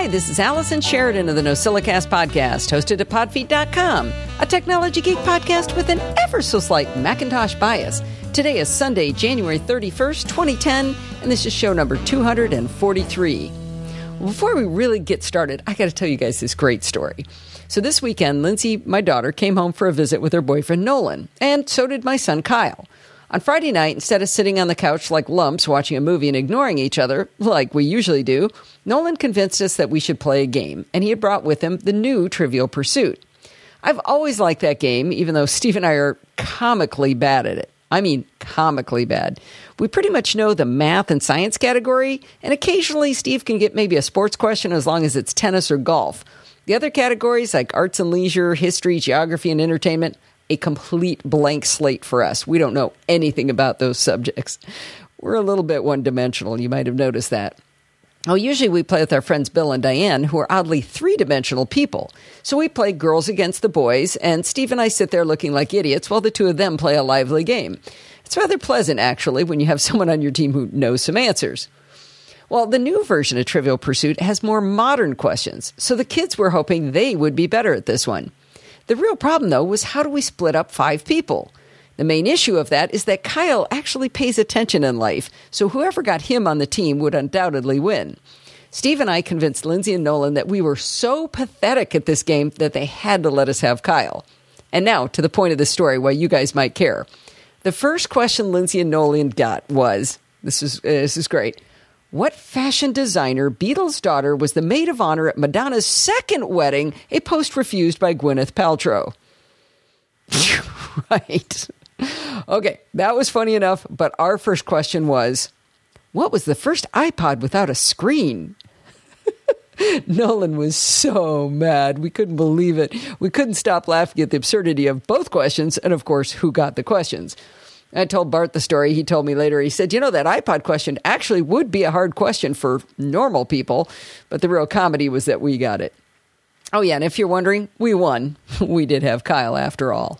Hi, this is Allison Sheridan of the NosillaCast podcast, hosted at podfeet.com, a technology geek podcast with an ever-so-slight Macintosh bias. Today is Sunday, January 31st, 2010, and this is show number 243. Before we really get started, I got to tell you guys this great story. So this weekend, Lindsay, my daughter, came home for a visit with her boyfriend, Nolan, and so did my son, Kyle. On Friday night, instead of sitting on the couch like lumps watching a movie and ignoring each other, like we usually do, Nolan convinced us that we should play a game, and he had brought with him the new Trivial Pursuit. I've always liked that game, even though Steve and I are comically bad at it. I mean, comically bad. We pretty much know the math and science category, and occasionally Steve can get maybe a sports question as long as it's tennis or golf. The other categories, like arts and leisure, history, geography, and entertainment, a complete blank slate for us. We don't know anything about those subjects. We're a little bit one-dimensional. You might have noticed that. Oh, usually we play with our friends Bill and Diane, who are oddly three-dimensional people. So we play girls against the boys, and Steve and I sit there looking like idiots while the two of them play a lively game. It's rather pleasant, actually, when you have someone on your team who knows some answers. Well, the new version of Trivial Pursuit has more modern questions, so the kids were hoping they would be better at this one. The real problem, though, was how do we split up 5 people? The main issue of that is that Kyle actually pays attention in life, so whoever got him on the team would undoubtedly win. Steve and I convinced Lindsay and Nolan that we were so pathetic at this game that they had to let us have Kyle. And now, to the point of the story, why you guys might care. The first question Lindsay and Nolan got was, this is great, what fashion designer, Beatles' daughter, was the maid of honor at Madonna's second wedding, a post refused by Gwyneth Paltrow? Right. Okay, that was funny enough, but our first question was, what was the first iPod without a screen? Nolan was so mad. We couldn't believe it. We couldn't stop laughing at the absurdity of both questions, and of course, who got the questions. I told Bart the story. He told me later, he said, that iPod question actually would be a hard question for normal people, but the real comedy was that we got it. Oh yeah, and if you're wondering, we won. We did have Kyle after all.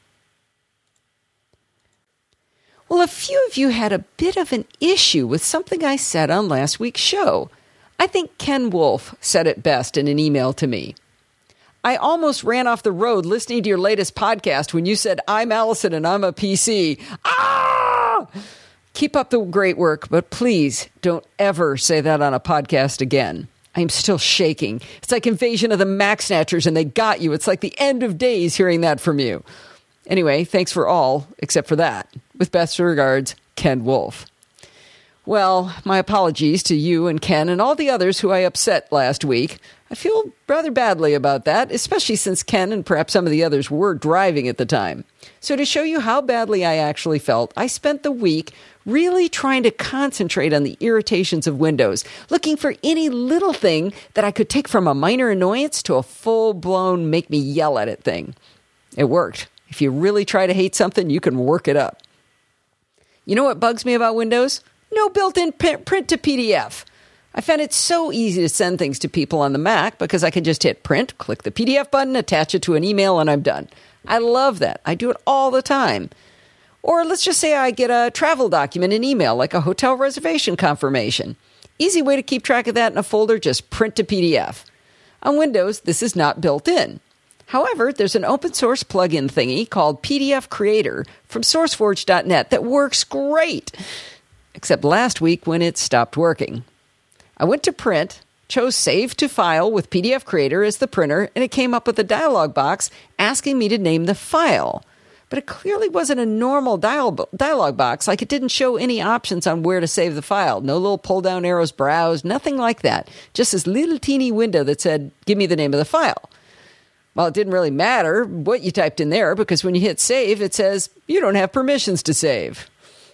Well, a few of you had a bit of an issue with something I said on last week's show. I think Ken Wolf said it best in an email to me. I almost ran off the road listening to your latest podcast when you said, I'm Allison and I'm a PC. Ah! Keep up the great work, but please don't ever say that on a podcast again. I'm still shaking. It's like Invasion of the Mac Snatchers and they got you. It's like the end of days hearing that from you. Anyway, thanks for all, except for that. With best regards, Ken Wolf. Well, my apologies to you and Ken and all the others who I upset last week. I feel rather badly about that, especially since Ken and perhaps some of the others were driving at the time. So to show you how badly I actually felt, I spent the week really trying to concentrate on the irritations of Windows, looking for any little thing that I could take from a minor annoyance to a full-blown make me yell at it thing. It worked. If you really try to hate something, you can work it up. You know what bugs me about Windows? No built-in print to PDF. I found it so easy to send things to people on the Mac because I can just hit print, click the PDF button, attach it to an email, and I'm done. I love that. I do it all the time. Or let's just say I get a travel document in email, like a hotel reservation confirmation. Easy way to keep track of that in a folder, just print to PDF. On Windows, this is not built in. However, there's an open source plugin thingy called PDF Creator from SourceForge.net that works great. Except last week when it stopped working. I went to print, chose Save to File with PDF Creator as the printer, and it came up with a dialog box asking me to name the file. But it clearly wasn't a normal dialog box, like it didn't show any options on where to save the file. No little pull-down arrows browse, nothing like that. Just this little teeny window that said, give me the name of the file. Well, it didn't really matter what you typed in there, because when you hit save, it says, you don't have permissions to save.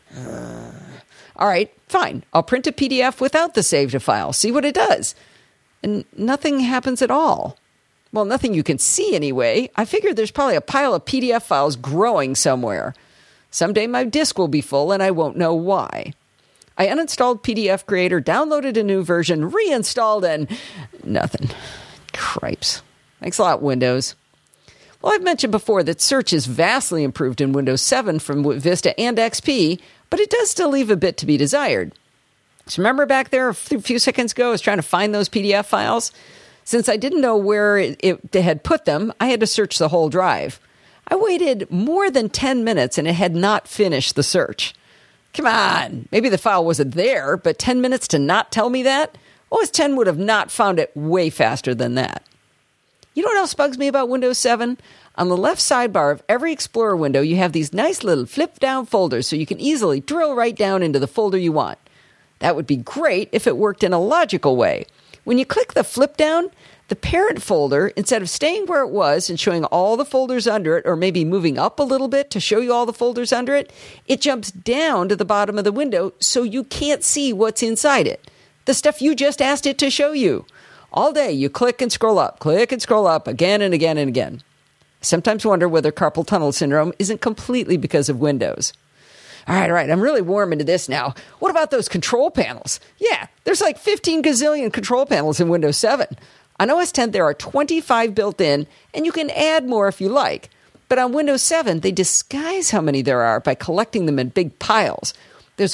All right, fine. I'll print a PDF without the save to file, see what it does. And nothing happens at all. Well, nothing you can see anyway. I figured there's probably a pile of PDF files growing somewhere. Someday my disk will be full and I won't know why. I uninstalled PDF Creator, downloaded a new version, reinstalled, and nothing. Cripes. Thanks a lot, Windows. Well, I've mentioned before that search is vastly improved in Windows 7 from Vista and XP, but it does still leave a bit to be desired. So remember back there a few seconds ago, I was trying to find those PDF files? Since I didn't know where it had put them, I had to search the whole drive. I waited more than 10 minutes and it had not finished the search. Come on, maybe the file wasn't there, but 10 minutes to not tell me that? OS X would have not found it way faster than that. You know what else bugs me about Windows 7? On the left sidebar of every Explorer window, you have these nice little flip-down folders so you can easily drill right down into the folder you want. That would be great if it worked in a logical way. When you click the flip-down, the parent folder, instead of staying where it was and showing all the folders under it, or maybe moving up a little bit to show you all the folders under it, it jumps down to the bottom of the window so you can't see what's inside it. The stuff you just asked it to show you. All day, you click and scroll up again and again and again. I sometimes wonder whether carpal tunnel syndrome isn't completely because of Windows. All right, I'm really warm into this now. What about those control panels? Yeah, there's like 15 gazillion control panels in Windows 7. On OS X, there are 25 built in, and you can add more if you like. But on Windows 7, they disguise how many there are by collecting them in big piles. There's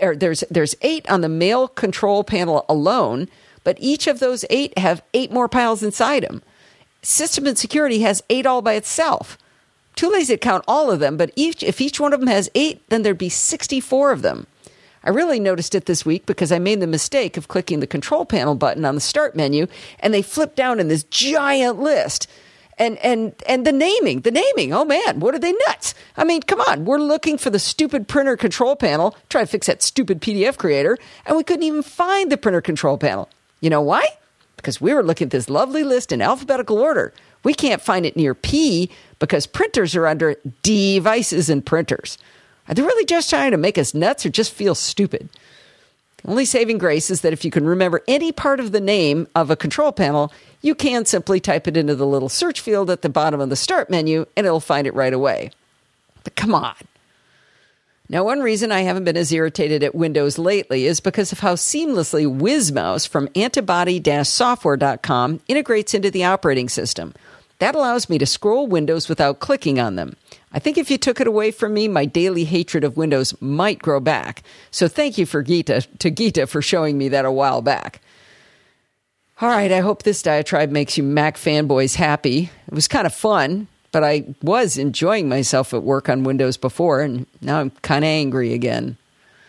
8 on the male control panel alone, but each of those 8 have 8 more piles inside them. System and Security has 8 all by itself. Too lazy to count all of them, but if each one of them has 8, then there'd be 64 of them. I really noticed it this week because I made the mistake of clicking the control panel button on the start menu, and they flip down in this giant list. And the naming, oh man, what are they nuts? I mean, come on, we're looking for the stupid printer control panel, try to fix that stupid PDF creator, and we couldn't even find the printer control panel. You know why? Because we were looking at this lovely list in alphabetical order. We can't find it near P because printers are under devices and printers. Are they really just trying to make us nuts or just feel stupid? The only saving grace is that if you can remember any part of the name of a control panel, you can simply type it into the little search field at the bottom of the start menu and it'll find it right away. But come on. Now, one reason I haven't been as irritated at Windows lately is because of how seamlessly WizMouse from antibody-software.com integrates into the operating system. That allows me to scroll windows without clicking on them. I think if you took it away from me, my daily hatred of Windows might grow back. So thank you to Geeta for showing me that a while back. All right, I hope this diatribe makes you Mac fanboys happy. It was kind of fun, but I was enjoying myself at work on Windows before, and now I'm kind of angry again.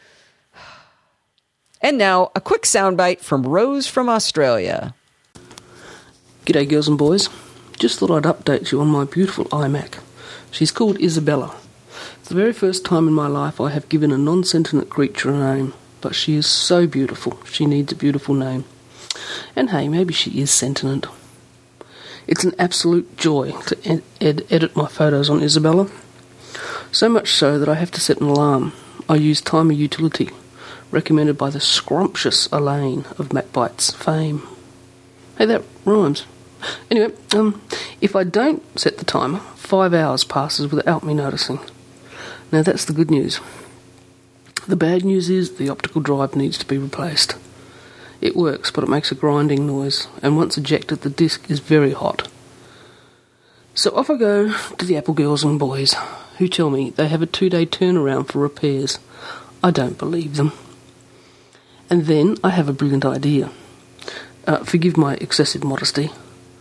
And now, a quick soundbite from Rose from Australia. G'day girls and boys. Just thought I'd update you on my beautiful iMac. She's called Isabella. It's the very first time in my life I have given a non-sentient creature a name, but she is so beautiful, she needs a beautiful name. And hey, maybe she is sentient. It's an absolute joy to edit my photos on Isabella. So much so that I have to set an alarm. I use Timer Utility, recommended by the scrumptious Elaine of MacBytes fame. Hey, that rhymes. Anyway, if I don't set the timer, 5 hours passes without me noticing. Now that's the good news. The bad news is the optical drive needs to be replaced. It works, but it makes a grinding noise, and once ejected, the disk is very hot. So off I go to the Apple girls and boys, who tell me they have a 2-day turnaround for repairs. I don't believe them. And then I have a brilliant idea. Forgive my excessive modesty.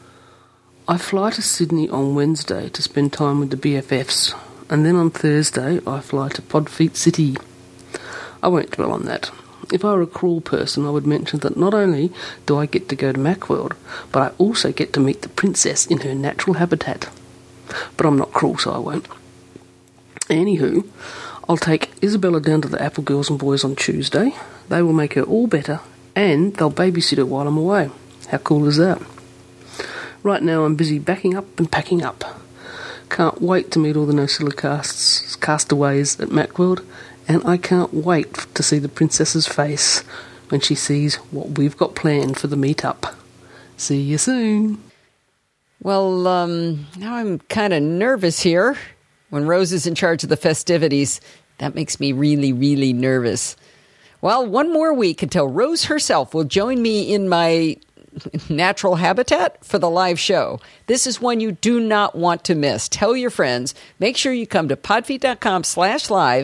I fly to Sydney on Wednesday to spend time with the BFFs, and then on Thursday I fly to Podfeet City. I won't dwell on that. If I were a cruel person, I would mention that not only do I get to go to Macworld, but I also get to meet the princess in her natural habitat. But I'm not cruel, so I won't. Anywho, I'll take Isabella down to the Apple girls and boys on Tuesday. They will make her all better, and they'll babysit her while I'm away. How cool is that? Right now I'm busy backing up and packing up. Can't wait to meet all the NoCilla castaways at Macworld, and I can't wait to see the princess's face when she sees what we've got planned for the meetup. See you soon. Well, now I'm kind of nervous here. When Rose is in charge of the festivities, that makes me really, really nervous. Well, one more week until Rose herself will join me in my natural habitat for the live show. This is one you do not want to miss. Tell your friends. Make sure you come to podfeet.com/live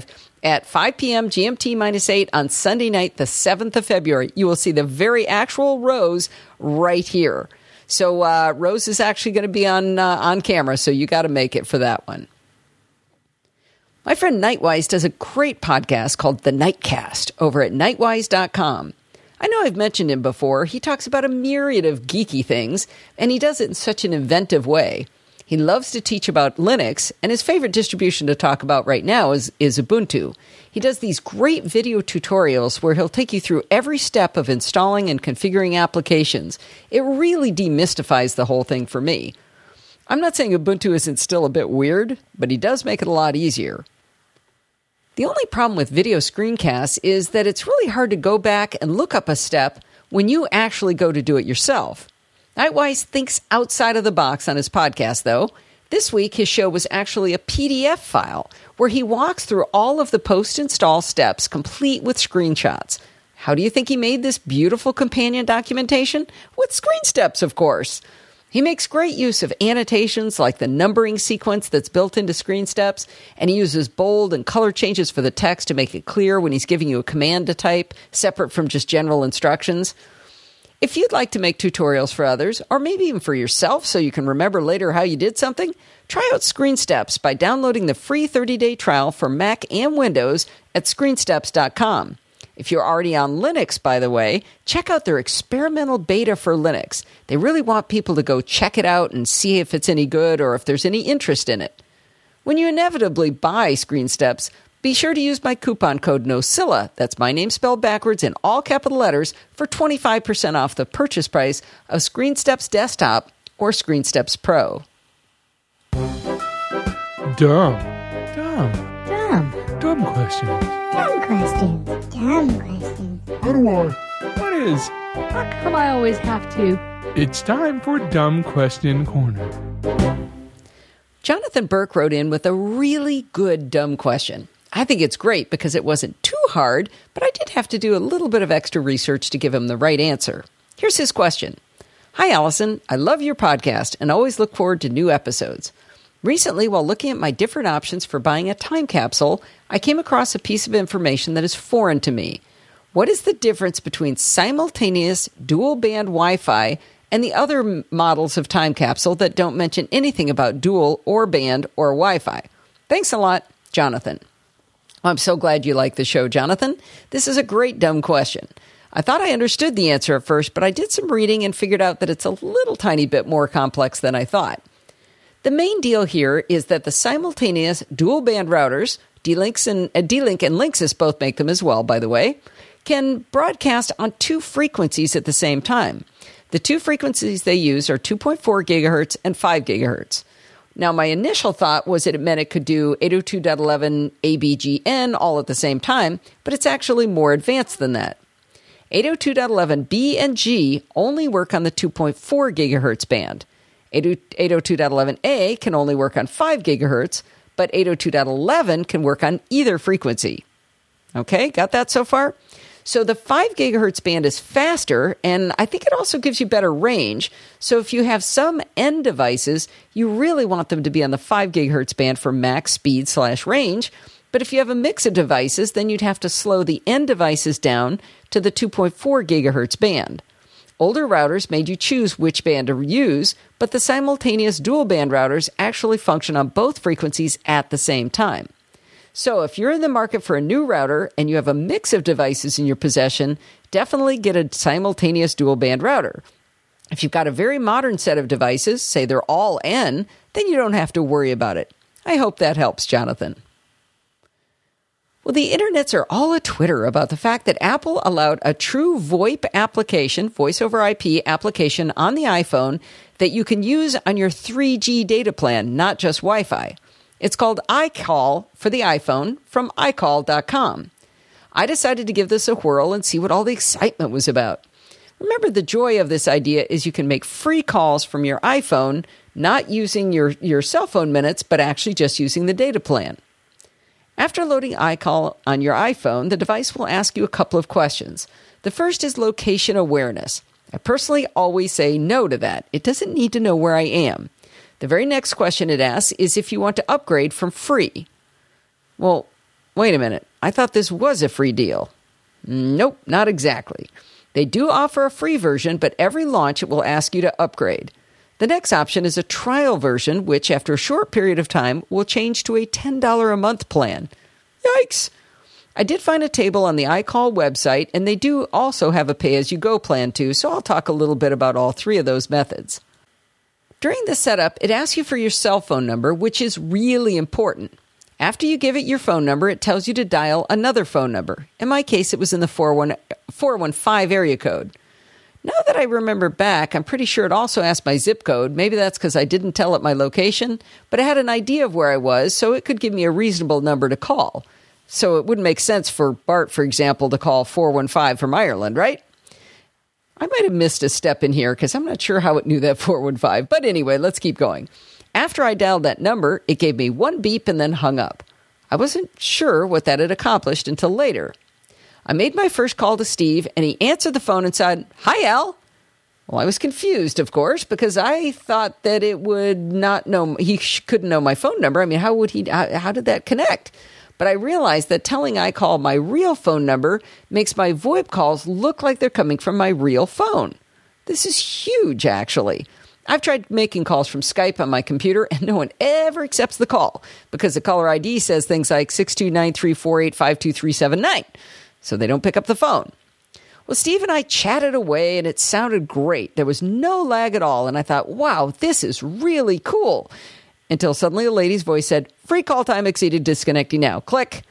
at 5 p.m. GMT-8 on Sunday night, the 7th of February. You will see the very actual Rose right here. So Rose is actually going to be on camera, so you got to make it for that one. My friend Nightwise does a great podcast called The Nightcast over at nightwise.com. I know I've mentioned him before. He talks about a myriad of geeky things, and he does it in such an inventive way. He loves to teach about Linux, and his favorite distribution to talk about right now is Ubuntu. He does these great video tutorials where he'll take you through every step of installing and configuring applications. It really demystifies the whole thing for me. I'm not saying Ubuntu isn't still a bit weird, but he does make it a lot easier. The only problem with video screencasts is that it's really hard to go back and look up a step when you actually go to do it yourself. Nightwise thinks outside of the box on his podcast, though. This week, his show was actually a PDF file where he walks through all of the post-install steps, complete with screenshots. How do you think he made this beautiful companion documentation? With screen steps, of course. He makes great use of annotations like the numbering sequence that's built into screen steps, and he uses bold and color changes for the text to make it clear when he's giving you a command to type, separate from just general instructions. If you'd like to make tutorials for others, or maybe even for yourself so you can remember later how you did something, try out Screen Steps by downloading the free 30-day trial for Mac and Windows at screensteps.com. If you're already on Linux, by the way, check out their experimental beta for Linux. They really want people to go check it out and see if it's any good or if there's any interest in it. When you inevitably buy Screen Steps, be sure to use my coupon code NOCILLA, that's my name spelled backwards in all capital letters, for 25% off the purchase price of Screen Steps Desktop or Screen Steps Pro. Dumb questions. What is? How come I always have to? It's time for Dumb Question Corner. Jonathan Burke wrote in with a really good dumb question. I think it's great because it wasn't too hard, but I did have to do a little bit of extra research to give him the right answer. Here's his question. Hi, Allison. I love your podcast and always look forward to new episodes. Recently, while looking at my different options for buying a time capsule, I came across a piece of information that is foreign to me. What is the difference between simultaneous dual-band Wi-Fi and the other models of time capsule that don't mention anything about dual or band or Wi-Fi? Thanks a lot, Jonathan. I'm so glad you like the show, Jonathan. This is a great dumb question. I thought I understood the answer at first, but I did some reading and figured out that it's a little tiny bit more complex than I thought. The main deal here is that the simultaneous dual-band routers, D-Link and Linksys both make them as well, by the way, can broadcast on two frequencies at the same time. The two frequencies they use are 2.4 gigahertz and 5 gigahertz. Now, my initial thought was that it meant it could do 802.11 ABGN all at the same time, but it's actually more advanced than that. 802.11b and G only work on the 2.4 gigahertz band. 802.11a can only work on 5 gigahertz, but 802.11 can work on either frequency. Okay, got that so far? So the 5 gigahertz band is faster, and I think it also gives you better range. So if you have some end devices, you really want them to be on the 5 gigahertz band for max speed/range. But if you have a mix of devices, then you'd have to slow the end devices down to the 2.4 gigahertz band. Older routers made you choose which band to use, but the simultaneous dual-band routers actually function on both frequencies at the same time. So if you're in the market for a new router and you have a mix of devices in your possession, definitely get a simultaneous dual-band router. If you've got a very modern set of devices, say they're all N, then you don't have to worry about it. I hope that helps, Jonathan. Well, the internets are all a-Twitter about the fact that Apple allowed a true VoIP application, voice over IP application on the iPhone that you can use on your 3G data plan, not just Wi-Fi. It's called iCall for the iPhone from iCall.com. I decided to give this a whirl and see what all the excitement was about. Remember, the joy of this idea is you can make free calls from your iPhone, not using your cell phone minutes, but actually just using the data plan. After loading iCall on your iPhone, the device will ask you a couple of questions. The first is location awareness. I personally always say no to that. It doesn't need to know where I am. The very next question it asks is if you want to upgrade from free. Well, wait a minute. I thought this was a free deal. Nope, not exactly. They do offer a free version, but every launch it will ask you to upgrade. The next option is a trial version, which after a short period of time will change to a $10 a month plan. Yikes! I did find a table on the iCall website, and they do also have a pay-as-you-go plan too, so I'll talk a little bit about all three of those methods. During the setup, it asks you for your cell phone number, which is really important. After you give it your phone number, it tells you to dial another phone number. In my case, it was in the 415 area code. Now that I remember back, I'm pretty sure it also asked my zip code. Maybe that's because I didn't tell it my location, but it had an idea of where I was, so it could give me a reasonable number to call. So it wouldn't make sense for Bart, for example, to call 415 from Ireland, right? I might have missed a step in here because I'm not sure how it knew that 415. But anyway, let's keep going. After I dialed that number, it gave me one beep and then hung up. I wasn't sure what that had accomplished until later. I made my first call to Steve, and he answered the phone and said, "Hi, Al." Well, I was confused, of course, because I thought that it would not know, he couldn't know my phone number. I mean, how did that connect? But I realized that telling iCall my real phone number makes my VoIP calls look like they're coming from my real phone. This is huge, actually. I've tried making calls from Skype on my computer, and no one ever accepts the call because the caller ID says things like 629-348-52379, so they don't pick up the phone. Well, Steve and I chatted away, and it sounded great. There was no lag at all, and I thought, wow, this is really cool. Until suddenly a lady's voice said, "Free call time exceeded, disconnecting now." Click.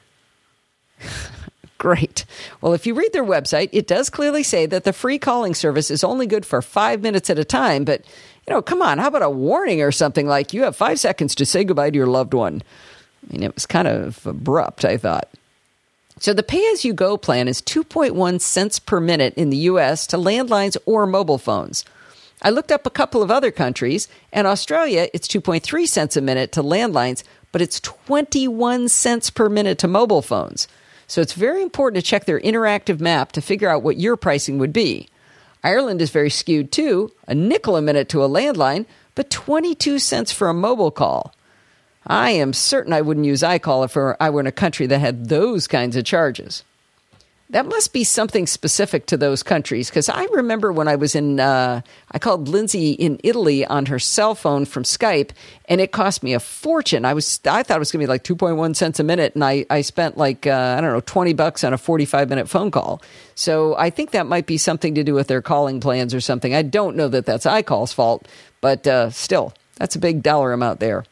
Great. Well, if you read their website, it does clearly say that the free calling service is only good for 5 minutes at a time, but come on, how about a warning or something like you have 5 seconds to say goodbye to your loved one? I mean, it was kind of abrupt, I thought. So the pay-as-you-go plan is 2.1 cents per minute in the U.S. to landlines or mobile phones. I looked up a couple of other countries, and Australia, it's 2.3 cents a minute to landlines, but it's 21 cents per minute to mobile phones. So it's very important to check their interactive map to figure out what your pricing would be. Ireland is very skewed too, a nickel a minute to a landline, but 22 cents for a mobile call. I am certain I wouldn't use iCall if I were in a country that had those kinds of charges. That must be something specific to those countries, because I remember when I was I called Lindsay in Italy on her cell phone from Skype, and it cost me a fortune. I thought it was going to be like 2.1 cents a minute, and I spent like, $20 on a 45-minute phone call. So I think that might be something to do with their calling plans or something. I don't know that that's iCall's fault, but still, that's a big dollar amount there.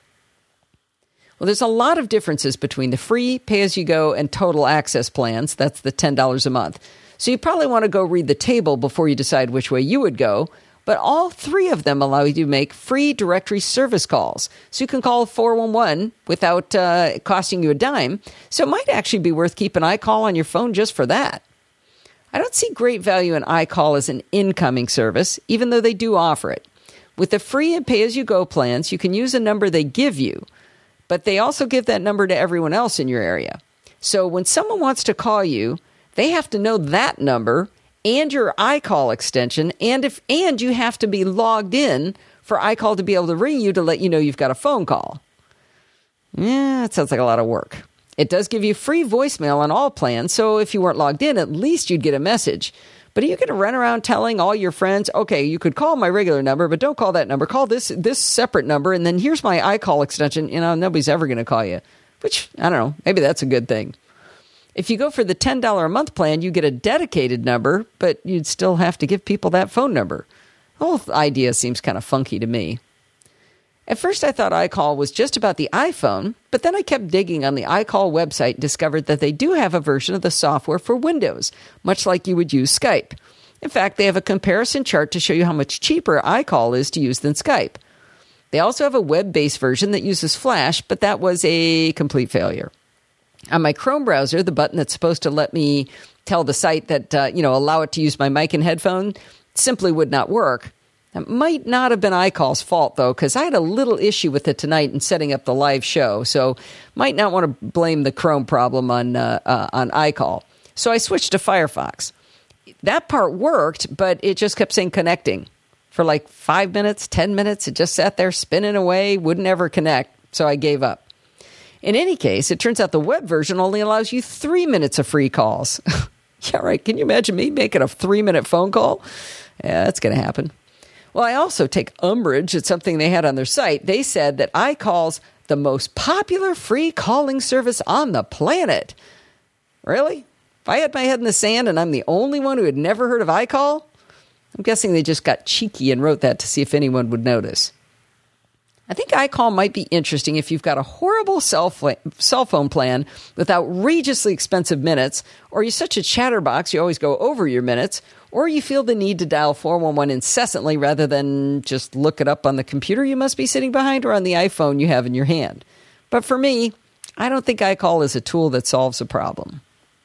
Well, there's a lot of differences between the free, pay-as-you-go, and total access plans. That's the $10 a month. So you probably want to go read the table before you decide which way you would go. But all three of them allow you to make free directory service calls. So you can call 411 without costing you a dime. So it might actually be worth keeping iCall on your phone just for that. I don't see great value in iCall as an incoming service, even though they do offer it. With the free and pay-as-you-go plans, you can use a number they give you, but they also give that number to everyone else in your area. So when someone wants to call you, they have to know that number and your iCall extension, and you have to be logged in for iCall to be able to ring you to let you know you've got a phone call. Yeah, that sounds like a lot of work. It does give you free voicemail on all plans, so if you weren't logged in, at least you'd get a message. But are you going to run around telling all your friends, okay, you could call my regular number, but don't call that number. Call this separate number, and then here's my iCall extension. Nobody's ever going to call you. Which, I don't know, maybe that's a good thing. If you go for the $10 a month plan, you get a dedicated number, but you'd still have to give people that phone number. The whole idea seems kind of funky to me. At first, I thought iCall was just about the iPhone, but then I kept digging on the iCall website and discovered that they do have a version of the software for Windows, much like you would use Skype. In fact, they have a comparison chart to show you how much cheaper iCall is to use than Skype. They also have a web-based version that uses Flash, but that was a complete failure. On my Chrome browser, the button that's supposed to let me tell the site that, allow it to use my mic and headphone simply would not work. That might not have been iCall's fault, though, because I had a little issue with it tonight in setting up the live show, so might not want to blame the Chrome problem on iCall. So I switched to Firefox. That part worked, but it just kept saying connecting. For like 5 minutes, 10 minutes, it just sat there spinning away, wouldn't ever connect, so I gave up. In any case, it turns out the web version only allows you 3 minutes of free calls. Yeah, right. Can you imagine me making a 3-minute phone call? Yeah, that's going to happen. Well, I also take umbrage at something they had on their site. They said that iCall's the most popular free calling service on the planet. Really? If I had my head in the sand and I'm the only one who had never heard of iCall, I'm guessing they just got cheeky and wrote that to see if anyone would notice. I think iCall might be interesting if you've got a horrible cell phone plan with outrageously expensive minutes, or you're such a chatterbox you always go over your minutes, or you feel the need to dial 411 incessantly rather than just look it up on the computer you must be sitting behind or on the iPhone you have in your hand. But for me, I don't think iCall is a tool that solves a problem.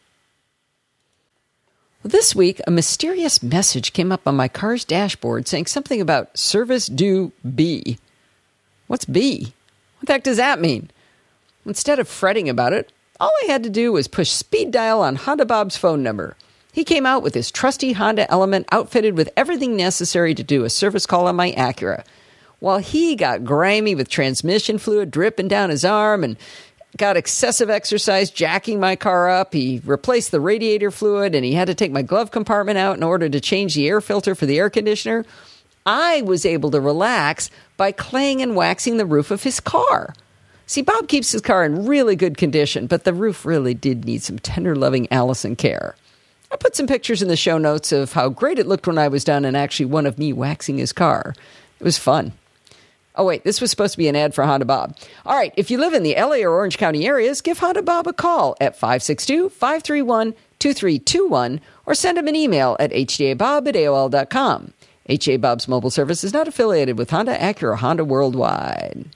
This week, a mysterious message came up on my car's dashboard saying something about service due B. What's B? What the heck does that mean? Instead of fretting about it, all I had to do was push speed dial on Honda Bob's phone number. He came out with his trusty Honda Element outfitted with everything necessary to do a service call on my Acura. While he got grimy with transmission fluid dripping down his arm and got excessive exercise jacking my car up, he replaced the radiator fluid, and he had to take my glove compartment out in order to change the air filter for the air conditioner, I was able to relax by claying and waxing the roof of his car. See, Bob keeps his car in really good condition, but the roof really did need some tender, loving Allison care. I put some pictures in the show notes of how great it looked when I was done, and actually one of me waxing his car. It was fun. Oh, wait, this was supposed to be an ad for Honda Bob. All right, if you live in the LA or Orange County areas, give Honda Bob a call at 562-531-2321 or send him an email at hdabob@aol.com. HA Bob's mobile service is not affiliated with Honda, Acura, or Honda Worldwide.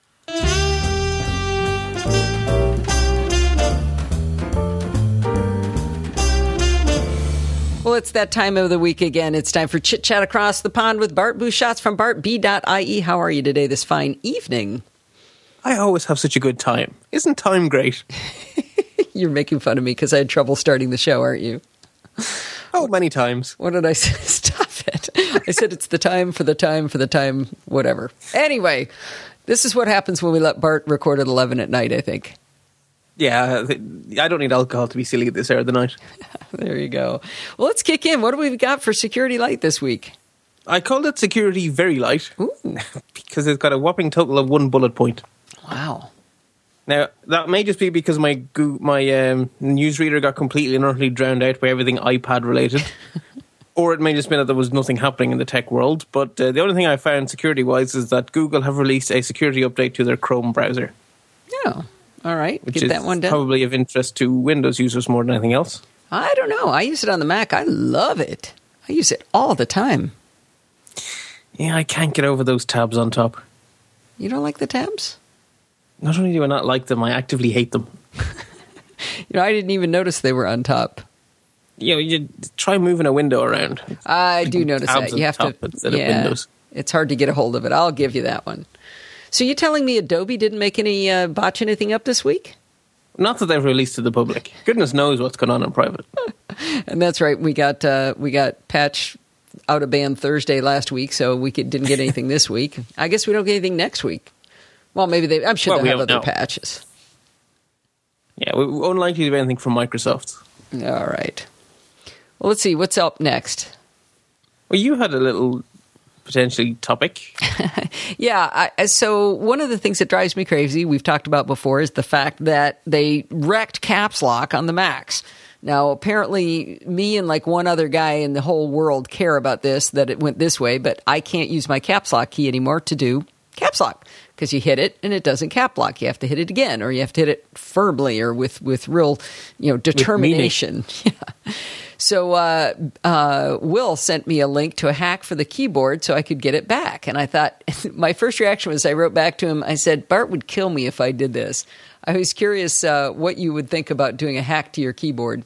Well, it's that time of the week again. It's time for Chit Chat Across the Pond with Bart Busschots from bartb.ie. How are you today this fine evening? I always have such a good time. Isn't time great? You're making fun of me because I had trouble starting the show, aren't you? Oh, many times. What did I say? Stop it. I said it's the time, whatever. Anyway, this is what happens when we let Bart record at 11 at night, I think. Yeah, I don't need alcohol to be silly at this hour of the night. There you go. Well, let's kick in. What do we got for Security Light this week? I called it Security Very Light because it's got a whopping total of 1 bullet point. Wow. Now, that may just be because my newsreader got completely and utterly drowned out by everything iPad related. Or it may just be that there was nothing happening in the tech world. But the only thing I found security-wise is that Google have released a security update to their Chrome browser. Yeah. All right. Which Get is that one done. Probably of interest to Windows users more than anything else. I don't know. I use it on the Mac. I love it. I use it all the time. Yeah, I can't get over those tabs on top. You don't like the tabs? Not only do I not like them, I actively hate them. I didn't even notice they were on top. You try moving a window around. I do notice that. You have to. Instead of windows. It's hard to get a hold of it. I'll give you that one. So you're telling me Adobe didn't make any botch anything up this week? Not that they've released to the public. Goodness knows what's going on in private. And that's right. We got patch out of band Thursday last week, so we didn't get anything this week. I guess we don't get anything next week. Well, maybe I'm sure they'll have other patches. Yeah, we're unlikely to have anything from Microsoft. All right. Well, let's see. What's up next? Well, you had a little potentially topic. Yeah. So one of the things that drives me crazy, we've talked about before, is the fact that they wrecked Caps Lock on the Macs. Now, apparently, me and like one other guy in the whole world care about this, that it went this way, but I can't use my Caps Lock key anymore to do Caps Lock because you hit it and it doesn't cap lock. You have to hit it again, or you have to hit it firmly or with real, determination. Yeah. So Will sent me a link to a hack for the keyboard so I could get it back. And I thought, my first reaction was I wrote back to him, I said, Bart would kill me if I did this. I was curious what you would think about doing a hack to your keyboard.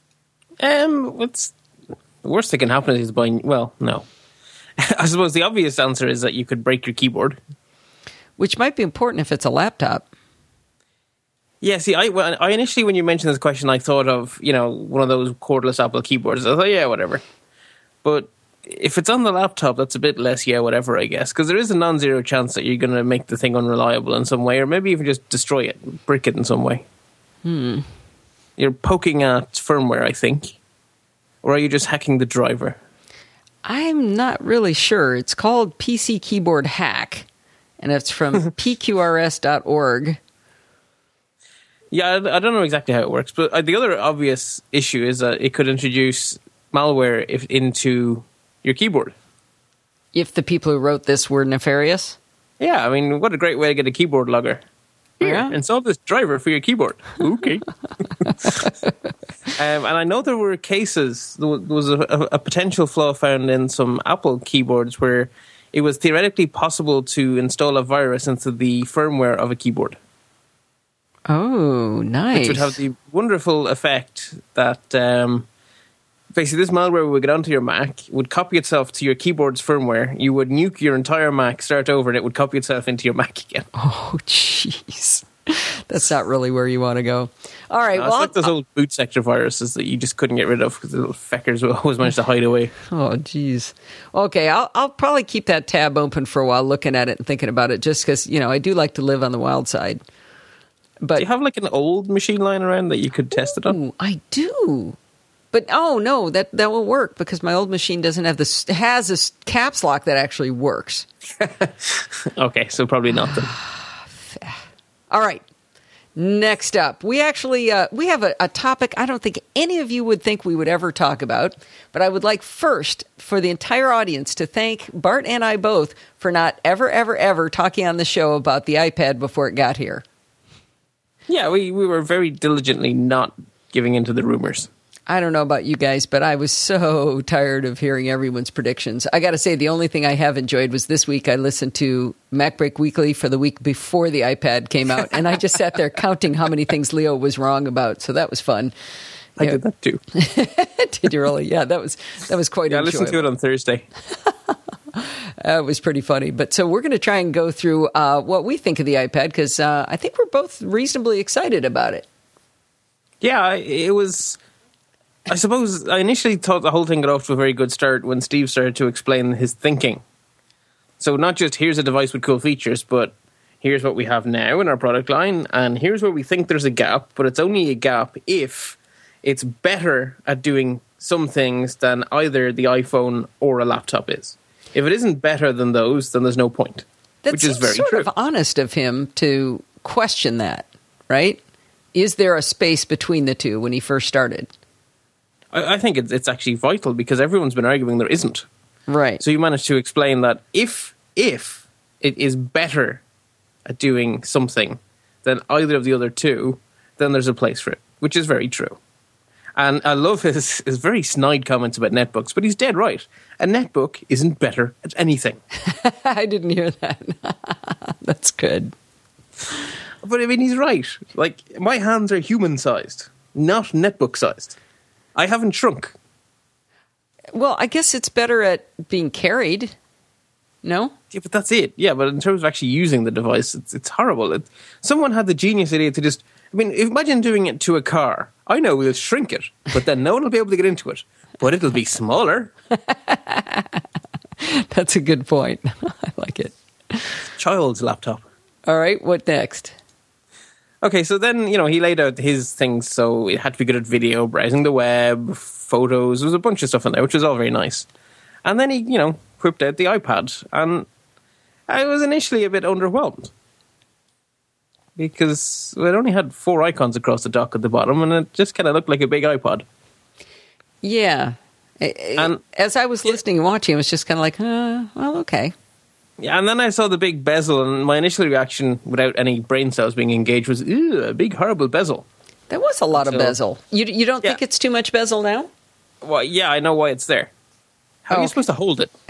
What's the worst that can happen is no. I suppose the obvious answer is that you could break your keyboard. Which might be important if it's a laptop. Yeah, see, I initially, when you mentioned this question, I thought of, one of those cordless Apple keyboards. I thought, yeah, whatever. But if it's on the laptop, that's a bit less, whatever, I guess. Because there is a non-zero chance that you're going to make the thing unreliable in some way, or maybe even just destroy it, brick it in some way. You're poking at firmware, I think. Or are you just hacking the driver? I'm not really sure. It's called PC Keyboard Hack, and it's from pqrs.org. Yeah, I don't know exactly how it works, but the other obvious issue is that it could introduce malware into your keyboard. If the people who wrote this were nefarious? Yeah, I mean, what a great way to get a keyboard logger. Here, install this driver for your keyboard. Okay. And I know there were cases, there was a potential flaw found in some Apple keyboards where it was theoretically possible to install a virus into the firmware of a keyboard. Oh, nice. Which would have the wonderful effect that basically this malware would get onto your Mac, would copy itself to your keyboard's firmware, you would nuke your entire Mac, start over, and it would copy itself into your Mac again. Oh, jeez. That's not really where you want to go. All right. No, it's like those old boot sector viruses that you just couldn't get rid of because the little feckers will always manage to hide away. Oh, jeez. Okay, I'll probably keep that tab open for a while, looking at it and thinking about it, just because, I do like to live on the wild side. But do you have like an old machine lying around that you could test it on? Ooh, I do. But no, that will work because my old machine doesn't have has a caps lock that actually works. Okay, so probably not then. All right. Next up, we actually we have a topic I don't think any of you would think we would ever talk about, but I would like first for the entire audience to thank Bart and I both for not ever talking on the show about the iPad before it got here. Yeah, we were very diligently not giving into the rumors. I don't know about you guys, but I was so tired of hearing everyone's predictions. I got to say, the only thing I have enjoyed was this week I listened to MacBreak Weekly for the week before the iPad came out, and I just sat there counting how many things Leo was wrong about, so that was fun. I did that too. Did you really? Yeah, that was quite enjoyable. I listened to it on Thursday. It was pretty funny. But so we're going to try and go through what we think of the iPad, because I think we're both reasonably excited about it. Yeah, it was... I suppose I initially thought the whole thing got off to a very good start when Steve started to explain his thinking. So not just here's a device with cool features, but here's what we have now in our product line, and here's where we think there's a gap, but it's only a gap if it's better at doing some things than either the iPhone or a laptop is. If it isn't better than those, then there's no point. Which is very sort true. Of honest of him to question that, right? Is there a space between the two when he first started? I think it's actually vital because everyone's been arguing there isn't. Right. So you managed to explain that if it is better at doing something than either of the other two, then there's a place for it, which is very true. And I love his very snide comments about netbooks, but he's dead right. A netbook isn't better at anything. I didn't hear that. That's good. But I mean, he's right. Like, my hands are human-sized, not netbook-sized. I haven't shrunk. Well, I guess it's better at being carried. No? Yeah, but that's it. Yeah, but in terms of actually using the device, it's horrible. Someone had the genius idea to just... I mean, imagine doing it to a car. I know we'll shrink it, but then no one will be able to get into it. But it'll be smaller. That's a good point. I like it. Child's laptop. All right, what next? Okay, so then, he laid out his things, so it had to be good at video, browsing the web, photos. There was a bunch of stuff in there, which was all very nice. And then he, whipped out the iPad, and I was initially a bit underwhelmed. Because it only had 4 icons across the dock at the bottom, and it just kind of looked like a big iPod. Yeah. And as I was listening and watching, it was just kind of like, well, okay. Yeah, and then I saw the big bezel, and my initial reaction, without any brain cells being engaged, was, ew, a big, horrible bezel. There was a lot of bezel. You don't think it's too much bezel now? Well, yeah, I know why it's there. How are you supposed to hold it?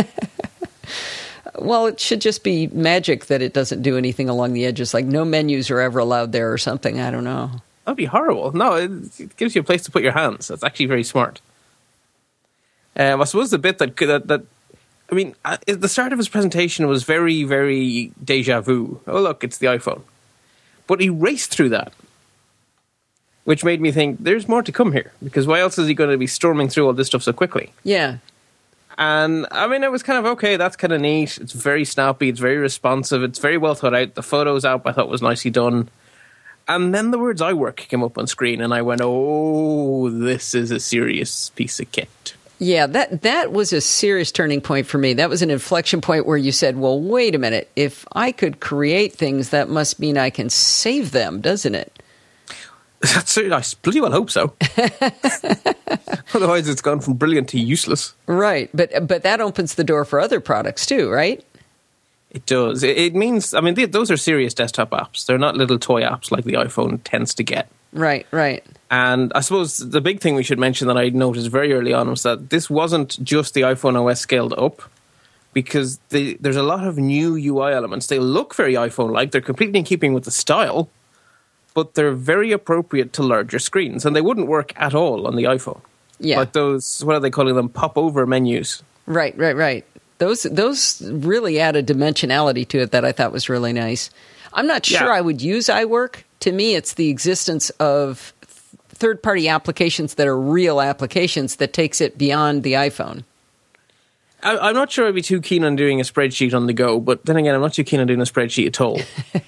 Well, it should just be magic that it doesn't do anything along the edges, like no menus are ever allowed there or something. I don't know. That'd be horrible. No, it gives you a place to put your hands. That's actually very smart. I suppose the bit that I mean, the start of his presentation was very, very deja vu. Oh, look, it's the iPhone. But he raced through that, which made me think there's more to come here, because why else is he going to be storming through all this stuff so quickly? Yeah. And I mean, it was kind of okay. That's kind of neat. It's very snappy. It's very responsive. It's very well thought out. The Photos app I thought was nicely done. And then the words iWork came up on screen, and I went, "Oh, this is a serious piece of kit." Yeah, that was a serious turning point for me. That was an inflection point where you said, "Well, wait a minute. If I could create things, that must mean I can save them, doesn't it?" That's it. I bloody well hope so. Otherwise, it's gone from brilliant to useless. Right, but that opens the door for other products too, right? It does. It means, I mean, those are serious desktop apps. They're not little toy apps like the iPhone tends to get. Right. And I suppose the big thing we should mention that I noticed very early on was that this wasn't just the iPhone OS scaled up, because there's a lot of new UI elements. They look very iPhone-like. They're completely in keeping with the style, but they're very appropriate to larger screens, and they wouldn't work at all on the iPhone. Yeah. Like those, what are they calling them? Pop-over menus. Right. Those really added dimensionality to it that I thought was really nice. I'm not sure I would use iWork. To me, it's the existence of third-party applications that are real applications that takes it beyond the iPhone. I'm not sure I'd be too keen on doing a spreadsheet on the go, but then again, I'm not too keen on doing a spreadsheet at all.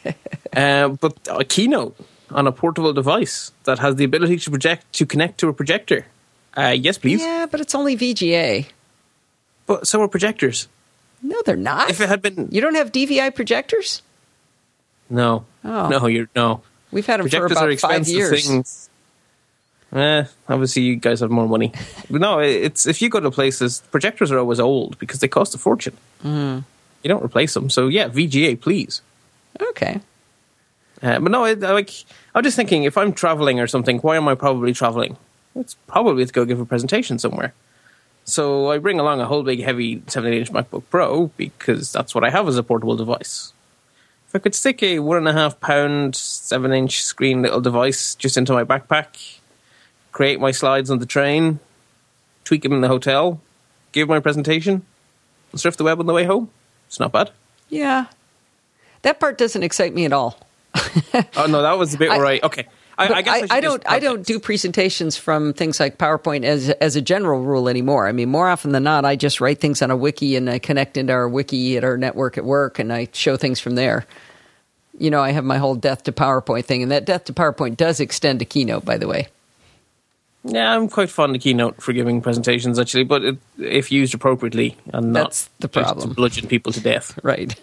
But a Keynote on a portable device that has the ability to connect to a projector. Yes, please. Yeah, but it's only VGA. But so are projectors. No, they're not. If it had been... You don't have DVI projectors? No. Oh. No. We've had them for Projectors about are 5 expensive years. things. Obviously you guys have more money. But no, it's if you go to places, projectors are always old because they cost a fortune. You don't replace them. So yeah, VGA, please. Okay. But no, I'm just thinking, if I'm traveling or something, why am I probably traveling? It's probably to go give a presentation somewhere. So I bring along a whole big heavy 17-inch MacBook Pro because that's what I have as a portable device. If I could stick a 1.5 pound, 7-inch screen little device just into my backpack, create my slides on the train, tweak them in the hotel, give my presentation, and surf the web on the way home, it's not bad. Yeah. That part doesn't excite me at all. Oh no, that was the bit where okay. I guess I don't do presentations from things like PowerPoint as a general rule anymore. I mean, more often than not, I just write things on a wiki and I connect into our wiki at our network at work and I show things from there. You know, I have my whole death to PowerPoint thing, and that death to PowerPoint does extend to Keynote, by the way. Yeah, I'm quite fond of Keynote for giving presentations, actually, but if used appropriately and that's the problem. To bludgeon people to death. Right.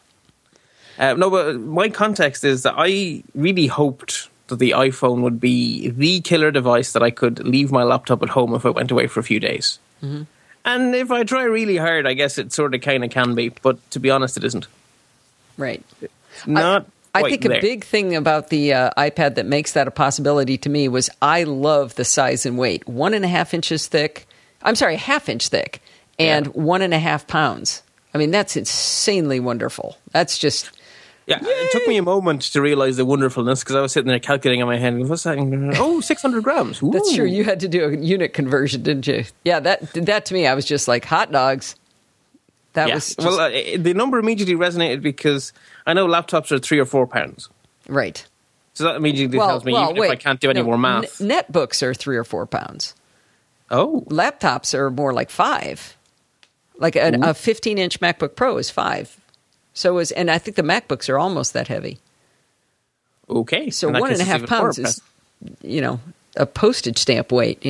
No, but my context is that I really hoped that the iPhone would be the killer device that I could leave my laptop at home if I went away for a few days. Mm-hmm. And if I try really hard, I guess it sort of kind of can be, but to be honest, it isn't. Right. Not I think there. A big thing about the iPad that makes that a possibility to me was I love the size and weight. 1.5 inches thick. I'm sorry, 1/2 inch thick and 1.5 pounds. I mean, that's insanely wonderful. That's just... Yeah, it took me a moment to realize the wonderfulness because I was sitting there calculating in my head, what's that? Oh, 600 grams. Ooh. That's true. You had to do a unit conversion, didn't you? Yeah, that to me, I was just like, hot dogs. That was just... Well, the number immediately resonated because I know laptops are 3 or 4 pounds. Right. So that immediately tells me even if I can't do any more math. Netbooks are 3 or 4 pounds. Oh. Laptops are more like 5. Like a 15-inch MacBook Pro is 5. And I think the MacBooks are almost that heavy. Okay. So 1.5 pounds is, a postage stamp weight,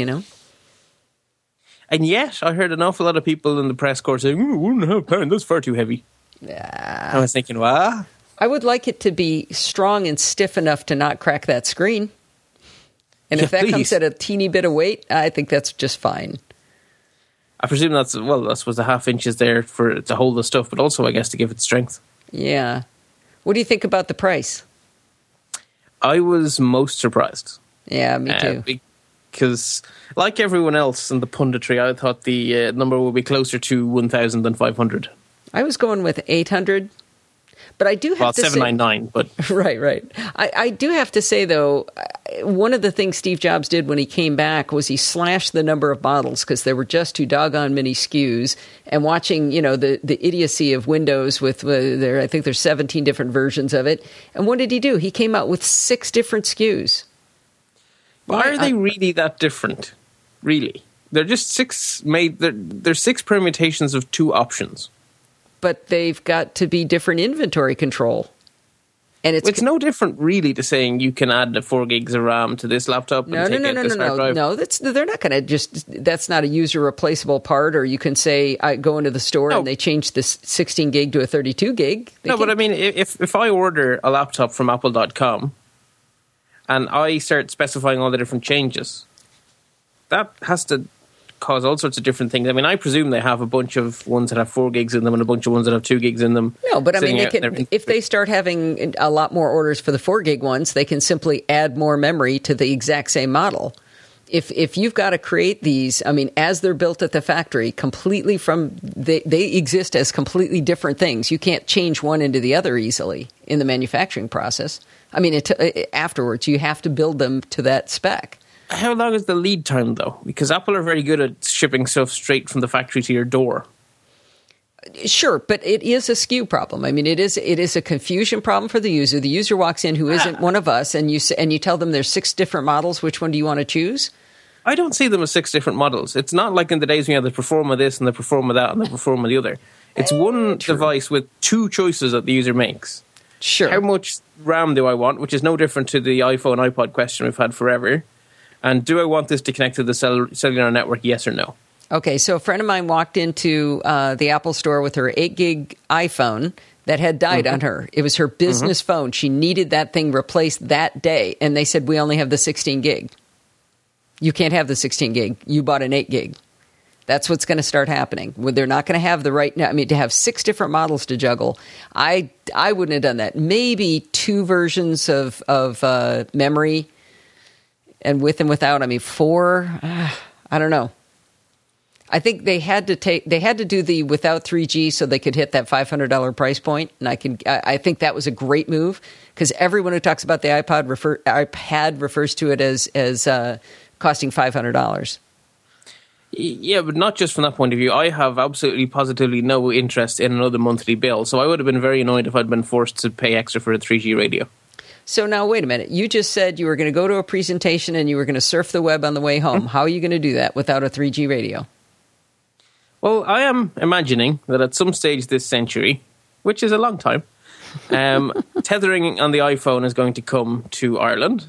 And yet, I heard an awful lot of people in the press corps saying, 1.5 pounds, that's far too heavy. I was thinking, what? I would like it to be strong and stiff enough to not crack that screen. And if that comes at a teeny bit of weight, I think that's just fine. I presume that's the 1/2 inches there to hold the stuff, but also, I guess, to give it strength. Yeah. What do you think about the price? I was most surprised. Yeah, me too. Because, like everyone else in the punditry, I thought the number would be closer to 1,000 than 500. I was going with 800. But I do have to say... 799, but... Right. I do have to say, though, one of the things Steve Jobs did when he came back was he slashed the number of models because there were just too doggone many SKUs. And watching, the idiocy of Windows with, I think there's 17 different versions of it. And what did he do? He came out with 6 different SKUs. Why are they really that different? Really? They're just six made. They're six permutations of two options. But they've got to be different inventory control. And it's no different, really, to saying you can add the 4 gigs of RAM to this laptop. No. They're not going to just. That's not a user replaceable part. Or you can say, I go into the store and they change this 16 gig to a 32 gig. But I mean, if I order a laptop from Apple.com and I start specifying all the different changes, that has to cause all sorts of different things. I mean, I presume they have a bunch of ones that have 4 gigs in them and a bunch of ones that have 2 gigs in them. No, but I mean, if they start having a lot more orders for the 4 gig ones, they can simply add more memory to the exact same model. If you've got to create these, I mean, as they're built at the factory, completely they exist as completely different things. You can't change one into the other easily in the manufacturing process. I mean, afterwards, you have to build them to that spec. How long is the lead time, though? Because Apple are very good at shipping stuff straight from the factory to your door. Sure, but it is a SKU problem. I mean, it is a confusion problem for the user. The user walks in who isn't one of us, and you tell them there's 6 different models. Which one do you want to choose? I don't see them as 6 different models. It's not like in the days when you had the Performa this and the Performa that and the Performa the other. It's one device with 2 choices that the user makes. Sure. How much RAM do I want, which is no different to the iPhone, iPod question we've had forever. And do I want this to connect to the cellular network, yes or no? Okay, so a friend of mine walked into the Apple store with her 8 gig iPhone that had died on her. It was her business phone. She needed that thing replaced that day. And they said, we only have the 16 gig. You can't have the 16 gig. You bought an 8 gig. That's what's going to start happening. They're not going to have the right... I mean, to have 6 different models to juggle, I wouldn't have done that. Maybe 2 versions of memory, and with and without, I mean, 4, I don't know. I think they had to do the without 3G so they could hit that $500 price point, and I think that was a great move because everyone who talks about the iPad refers to it as costing $500. Yeah, but not just from that point of view. I have absolutely, positively no interest in another monthly bill, so I would have been very annoyed if I'd been forced to pay extra for a 3G radio. So now, wait a minute. You just said you were going to go to a presentation and you were going to surf the web on the way home. How are you going to do that without a 3G radio? Well, I am imagining that at some stage this century, which is a long time, tethering on the iPhone is going to come to Ireland.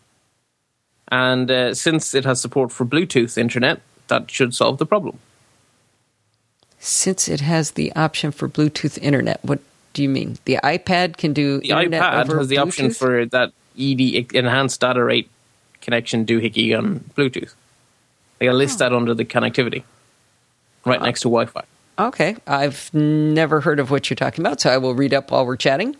And since it has support for Bluetooth internet, that should solve the problem. Since it has the option for Bluetooth internet, what do you mean? The iPad can do internet over Bluetooth? The iPad has the option for that ED, enhanced data rate connection doohickey on Bluetooth. They list that under the connectivity, right next to Wi-Fi. Okay. I've never heard of what you're talking about, so I will read up while we're chatting.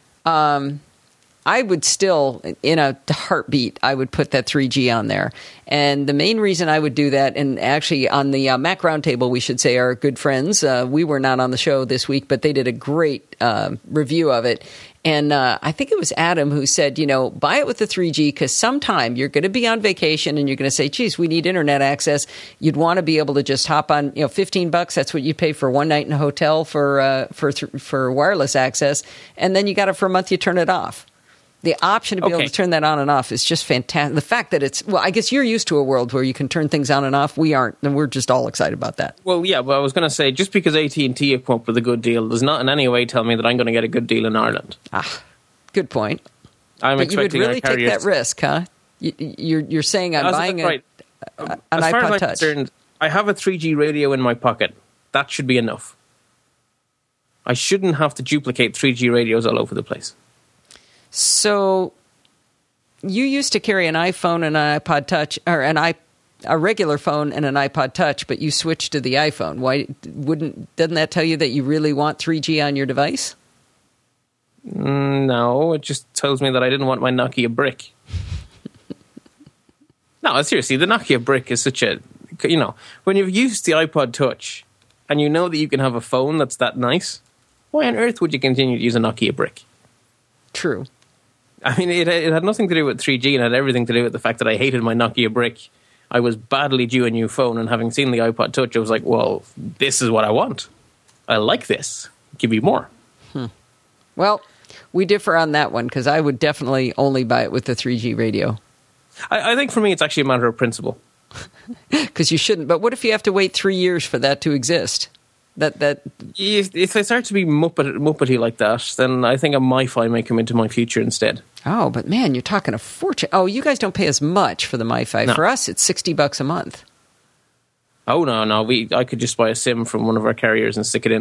I would still, in a heartbeat, I would put that 3G on there. And the main reason I would do that, and actually on the Mac Roundtable, we should say, our good friends, we were not on the show this week, but they did a great review of it. And I think it was Adam who said, buy it with the 3G because sometime you're going to be on vacation and you're going to say, geez, we need internet access. You'd want to be able to just hop on, $15, that's what you pay for one night in a hotel for wireless access. And then you got it for a month, you turn it off. The option to be able to turn that on and off is just fantastic. The fact that I guess you're used to a world where you can turn things on and off. We aren't, and we're just all excited about that. Well, yeah, but I was going to say, just because AT&T have come up with a good deal does not in any way tell me that I'm going to get a good deal in Ireland. Good point. But you would really take that risk, huh? You're saying I'm buying an iPod Touch. As far as I'm concerned, I have a 3G radio in my pocket. That should be enough. I shouldn't have to duplicate 3G radios all over the place. So you used to carry an iPhone and an iPod Touch, or a regular phone and an iPod Touch, but you switched to the iPhone. Why doesn't that tell you that you really want 3G on your device? No, it just tells me that I didn't want my Nokia brick. No, seriously, the Nokia brick is such a, when you've used the iPod Touch and you know that you can have a phone that's that nice, why on earth would you continue to use a Nokia brick? True. I mean, it had nothing to do with 3G and had everything to do with the fact that I hated my Nokia brick. I was badly due a new phone, and having seen the iPod Touch, I was like, well, this is what I want. I like this. Give me more. Well, we differ on that one, because I would definitely only buy it with the 3G radio. I think for me, it's actually a matter of principle. because you shouldn't. But what if you have to wait 3 years for that to exist? If they start to be muppety like that, then I think a MiFi may come into my future instead. Oh, but man, you're talking a fortune. Oh, you guys don't pay as much for the MiFi. No. For us, it's $60 a month. Oh, no. I could just buy a SIM from one of our carriers and stick it in.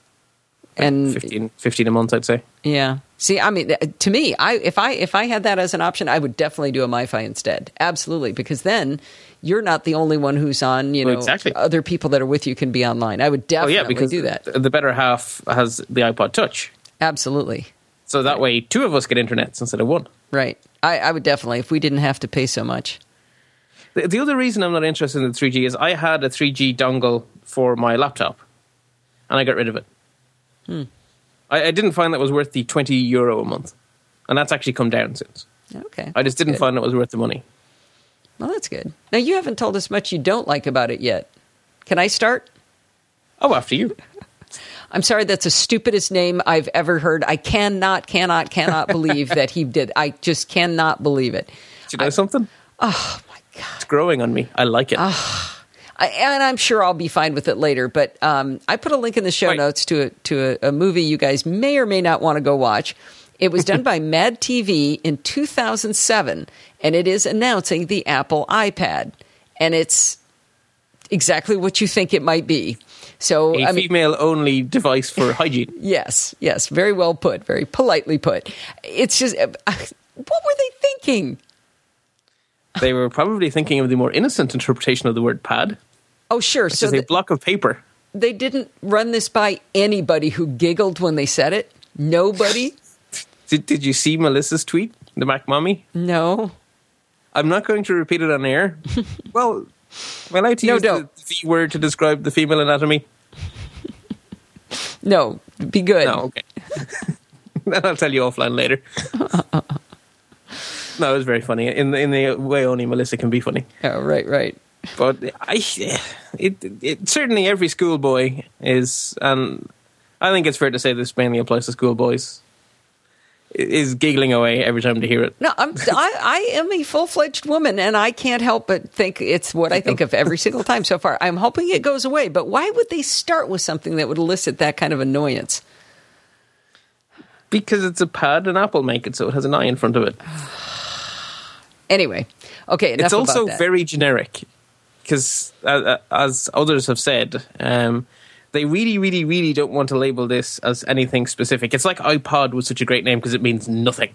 And 15 a month, I'd say. Yeah. See, I mean, to me, if I had that as an option, I would definitely do a MiFi instead. Absolutely, because then you're not the only one who's on. Exactly. Other people that are with you can be online. I would definitely do that. The better half has the iPod Touch. Absolutely. So that way, two of us get internet instead of one. Right. I would definitely, if we didn't have to pay so much. The other reason I'm not interested in the 3G is I had a 3G dongle for my laptop, and I got rid of it. I didn't find that was worth the €20 a month, and that's actually come down since. Okay. I just didn't find it was worth the money. Well, that's good. Now, you haven't told us much you don't like about it yet. Can I start? Oh, after you. I'm sorry, that's the stupidest name I've ever heard. I cannot believe that he did. I just cannot believe it. Did you know something? Oh, my God. It's growing on me. I like it. And I'm sure I'll be fine with it later. But I put a link in the show notes to a movie you guys may or may not want to go watch. It was done by Mad TV in 2007, and it is announcing the Apple iPad. And it's exactly what you think it might be. So, female-only device for hygiene. Yes, very well put, very politely put. It's just, what were they thinking? They were probably thinking of the more innocent interpretation of the word pad. Oh, sure. Which is a block of paper. They didn't run this by anybody who giggled when they said it? Nobody? Did you see Melissa's tweet, the Mac Mommy? No. I'm not going to repeat it on air. Well, am I allowed to use the V word to describe the female anatomy? No, be good. No, okay. Then I'll tell you offline later. No, it was very funny. In the way only Melissa can be funny. Oh, right. But it certainly every schoolboy is, and I think it's fair to say this mainly applies to schoolboys, is giggling away every time they hear it. No, I am a full-fledged woman, and I can't help but think it's what I think of every single time so far. I'm hoping it goes away, but why would they start with something that would elicit that kind of annoyance? Because it's a pad and Apple make it, so it has an eye in front of it. Anyway, okay, enough it's also about that. very generic, because as others have said, they really, really, really don't want to label this as anything specific. It's like iPod was such a great name because it means nothing.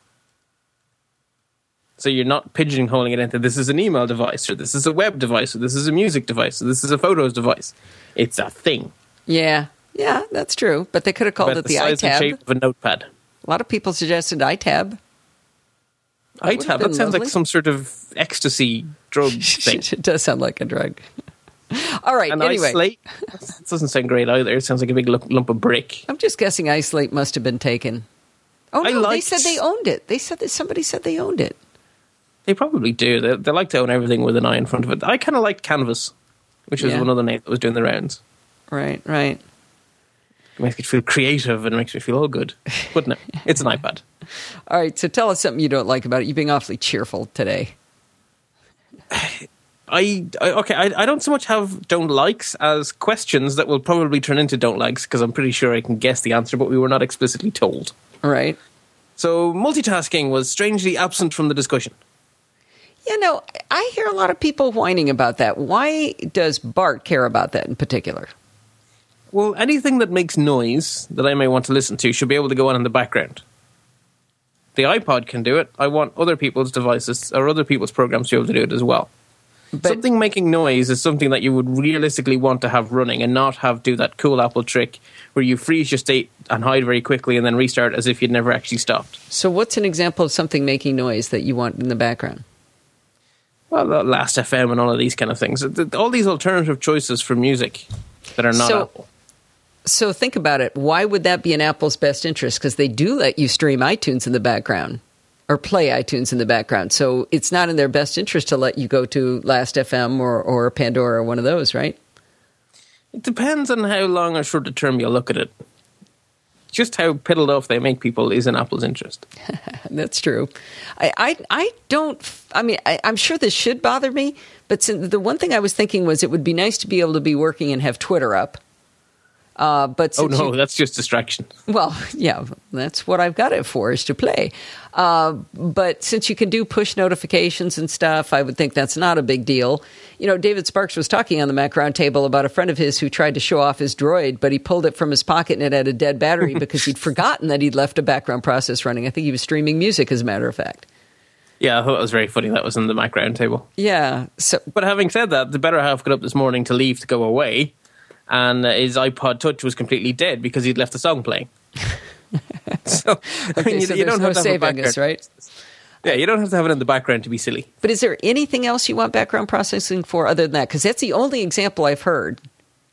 So you're not pigeonholing it into this is an email device, or this is a web device, or this is a music device, or this is a photos device. It's a thing. Yeah, that's true. But they could have called it the size iTab. and shape of a notepad. A lot of people suggested iTab. iTab, that sounds like some sort of ecstasy drug thing. It does sound like a drug. All right, and anyway. Isolate, that doesn't sound great either. It sounds like a big lump of brick. I'm just guessing Isolate must have been taken. Oh, no, they said they owned it. They said that somebody said they owned it. They probably do. They like to own everything with an eye in front of it. I kind of liked Canvas, which was another name that was doing the rounds. Right. It makes me feel creative and makes me feel all good. But no, it's an iPad. All right, so tell us something you don't like about it. You're being awfully cheerful today. I don't so much have don't likes as questions that will probably turn into don't likes, because I'm pretty sure I can guess the answer, but we were not explicitly told. All right. So multitasking was strangely absent from the discussion. I hear a lot of people whining about that. Why does Bart care about that in particular? Well, anything that makes noise that I may want to listen to should be able to go on in the background. The iPod can do it. I want other people's devices or other people's programs to be able to do it as well. But something making noise is something that you would realistically want to have running and not have do that cool Apple trick where you freeze your state and hide very quickly and then restart as if you'd never actually stopped. So what's an example of something making noise that you want in the background? Well, Last FM and all of these kind of things. All these alternative choices for music that are not Apple. So think about it. Why would that be in Apple's best interest? Because they do let you stream iTunes in the background or play iTunes in the background. So it's not in their best interest to let you go to Last FM or Pandora or one of those, right? It depends on how long or short a term you look at it. just how piddled off they make people is in Apple's interest. That's true. I don't. I mean, I'm sure this should bother me, but the one thing I was thinking was it would be nice to be able to be working and have Twitter up. But That's just distraction. Well, yeah, that's what I've got it for, is to play. But since you can do push notifications and stuff, I would think that's not a big deal. You know, David Sparks was talking on the Mac Roundtable about a friend of his who tried to show off his Droid, but he pulled it from his pocket and it had a dead battery because he'd forgotten that he'd left a background process running. I think he was streaming music, as a matter of fact. Yeah, I thought it was very funny. That was in the Mac Roundtable. Yeah. But having said that, the better half got up this morning to leave to go away, and his iPod Touch was completely dead because he'd left the song playing. So, you don't have to saving this, right? Yeah, you don't have to have it in the background to be silly. But is there anything else you want background processing for other than that? Because that's the only example I've heard.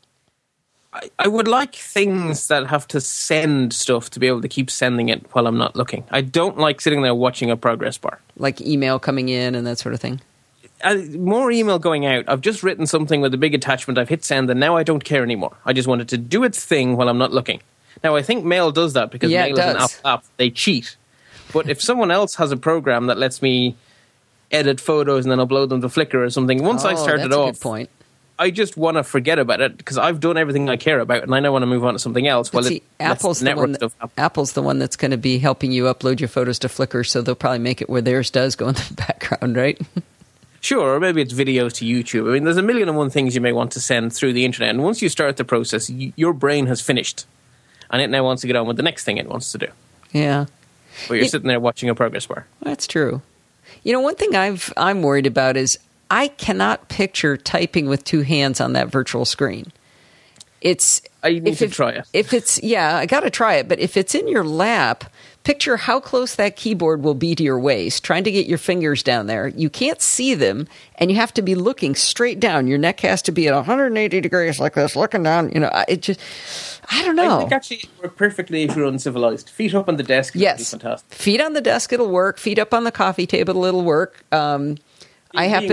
I would like things that have to send stuff to be able to keep sending it while I'm not looking. I don't like sitting there watching a progress bar. Like email coming in and that sort of thing? More email going out. I've just written something with a big attachment. I've hit send, and now I don't care anymore. I just want it to do its thing while I'm not looking. Now, I think Mail does that because Mail is an app. They cheat. But if someone else has a program that lets me edit photos and then upload them to Flickr or something, once I start it off, good point. I just want to forget about it because I've done everything I care about, and I now want to move on to something else. Well, Apple's the one that's going to be helping you upload your photos to Flickr, so they'll probably make it where theirs does go in the background, right? Sure, or maybe it's videos to YouTube. I mean, there's a million and one things you may want to send through the internet, and once you start the process, your brain has finished, and it now wants to get on with the next thing it wants to do. Yeah. But you're sitting there watching a progress bar. That's true. You know, one thing I'm worried about is I cannot picture typing with two hands on that virtual screen. I need to try it. I got to try it. But if it's in your lap, picture how close that keyboard will be to your waist, trying to get your fingers down there. You can't see them, and you have to be looking straight down. Your neck has to be at 180 degrees like this, looking down. You know, I don't know. I think actually it works perfectly if you're uncivilized. Feet up on the desk would be fantastic. Feet on the desk, it'll work. Feet up on the coffee table, it'll work. I happen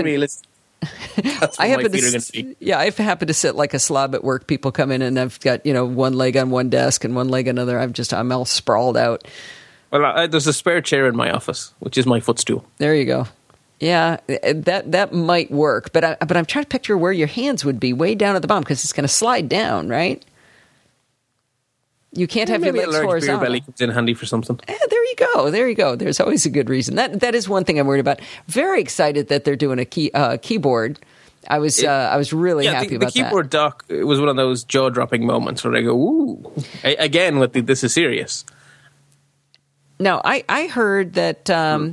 to sit like a slob at work. People come in and I've got, one leg on one desk and one leg on another. I'm all sprawled out. Well, there's a spare chair in my office, which is my footstool. There you go. Yeah, that might work. But I'm trying to picture where your hands would be way down at the bottom because it's going to slide down, right? You can't have your legs horizontal. Beer belly comes in handy for something. There you go. There's always a good reason. That is one thing I'm worried about. Very excited that they're doing a keyboard. I was really happy about that. The keyboard dock was one of those jaw-dropping moments where I go, ooh. Again, with this is serious. No, I heard that.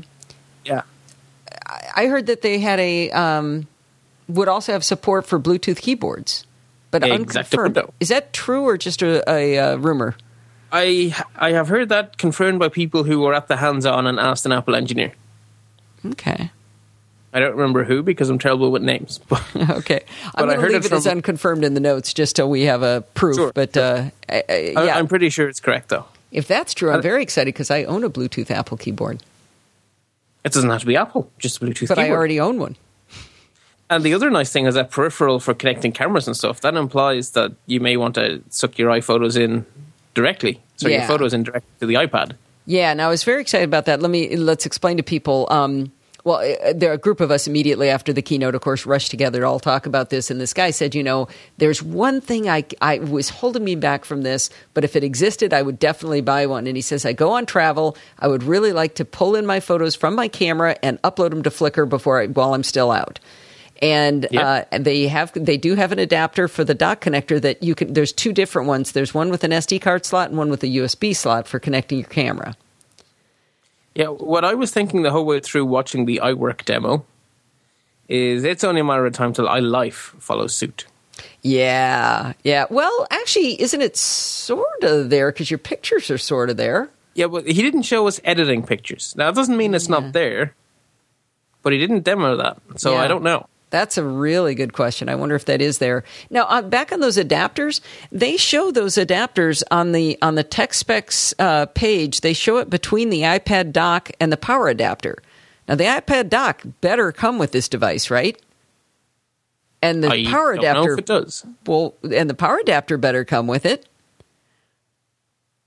I heard that they had would also have support for Bluetooth keyboards, but unconfirmed. Is that true or just a rumor? I have heard that confirmed by people who were at the hands-on and asked an Apple engineer. Okay. I don't remember who because I'm terrible with names. Okay. I'm going to leave it as unconfirmed in the notes just till we have a proof. Sure, but I'm pretty sure it's correct, though. If that's true, I'm very excited because I own a Bluetooth Apple keyboard. It doesn't have to be Apple, just a Bluetooth keyboard. But I already own one. And the other nice thing is that peripheral for connecting cameras and stuff. That implies that you may want to suck your iPhotos in directly. So your photos in directly to the iPad. Yeah, and I was very excited about that. Let's explain to people. There are a group of us immediately after the keynote, of course, rushed together to all talk about this. And this guy said, there's one thing I was holding me back from this, but if it existed, I would definitely buy one. And he says, I go on travel. I would really like to pull in my photos from my camera and upload them to Flickr while I'm still out. And they do have an adapter for the dock connector that you can. There's two different ones. There's one with an SD card slot and one with a USB slot for connecting your camera. Yeah, what I was thinking the whole way through watching the iWork demo is it's only a matter of time till iLife follows suit. Yeah. Well, actually, isn't it sort of there because your pictures are sort of there? Yeah, but he didn't show us editing pictures. Now, it doesn't mean it's not there, but he didn't demo that, so I don't know. That's a really good question. I wonder if that is there. Now, back on those adapters, they show those adapters on the tech specs page. They show it between the iPad dock and the power adapter. Now, the iPad dock better come with this device, right? And the power adapter, know if it does. Well, and the power adapter better come with it.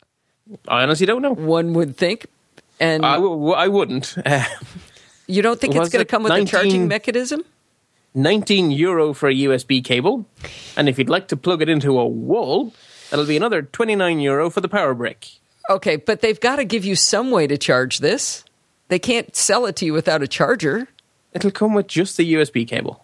I honestly don't know. One would think. And I wouldn't. you don't think it's Was going to it come with a 19 charging mechanism? €19 for a USB cable. And if you'd like to plug it into a wall, that'll be another €29 for the power brick. Okay, but they've got to give you some way to charge this. They can't sell it to you without a charger. It'll come with just the USB cable.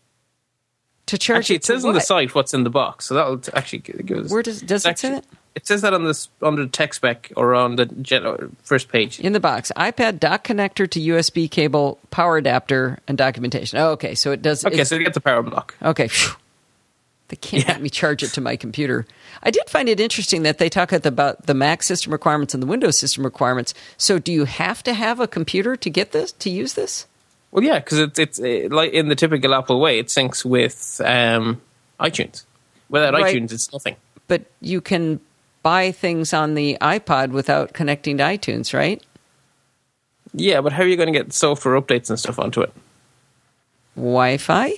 To charge Actually, it says on the what? site what's in the box, so that'll actually give us... Where does it say that? It says that on under the tech spec or on the first page. In the box, iPad dock connector to USB cable, power adapter, and documentation. Oh, okay, so it does... Okay, so you get the power block. Okay, phew. They can't let me charge it to my computer. I did find it interesting that they talk about the Mac system requirements and the Windows system requirements. So do you have to have a computer to get this, to use this? Well, yeah, because it's like in the typical Apple way, it syncs with iTunes. Without Right. iTunes, it's nothing. But you can buy things on the iPod without connecting to iTunes, right? Yeah, but how are you going to get software updates and stuff onto it? Wi-Fi?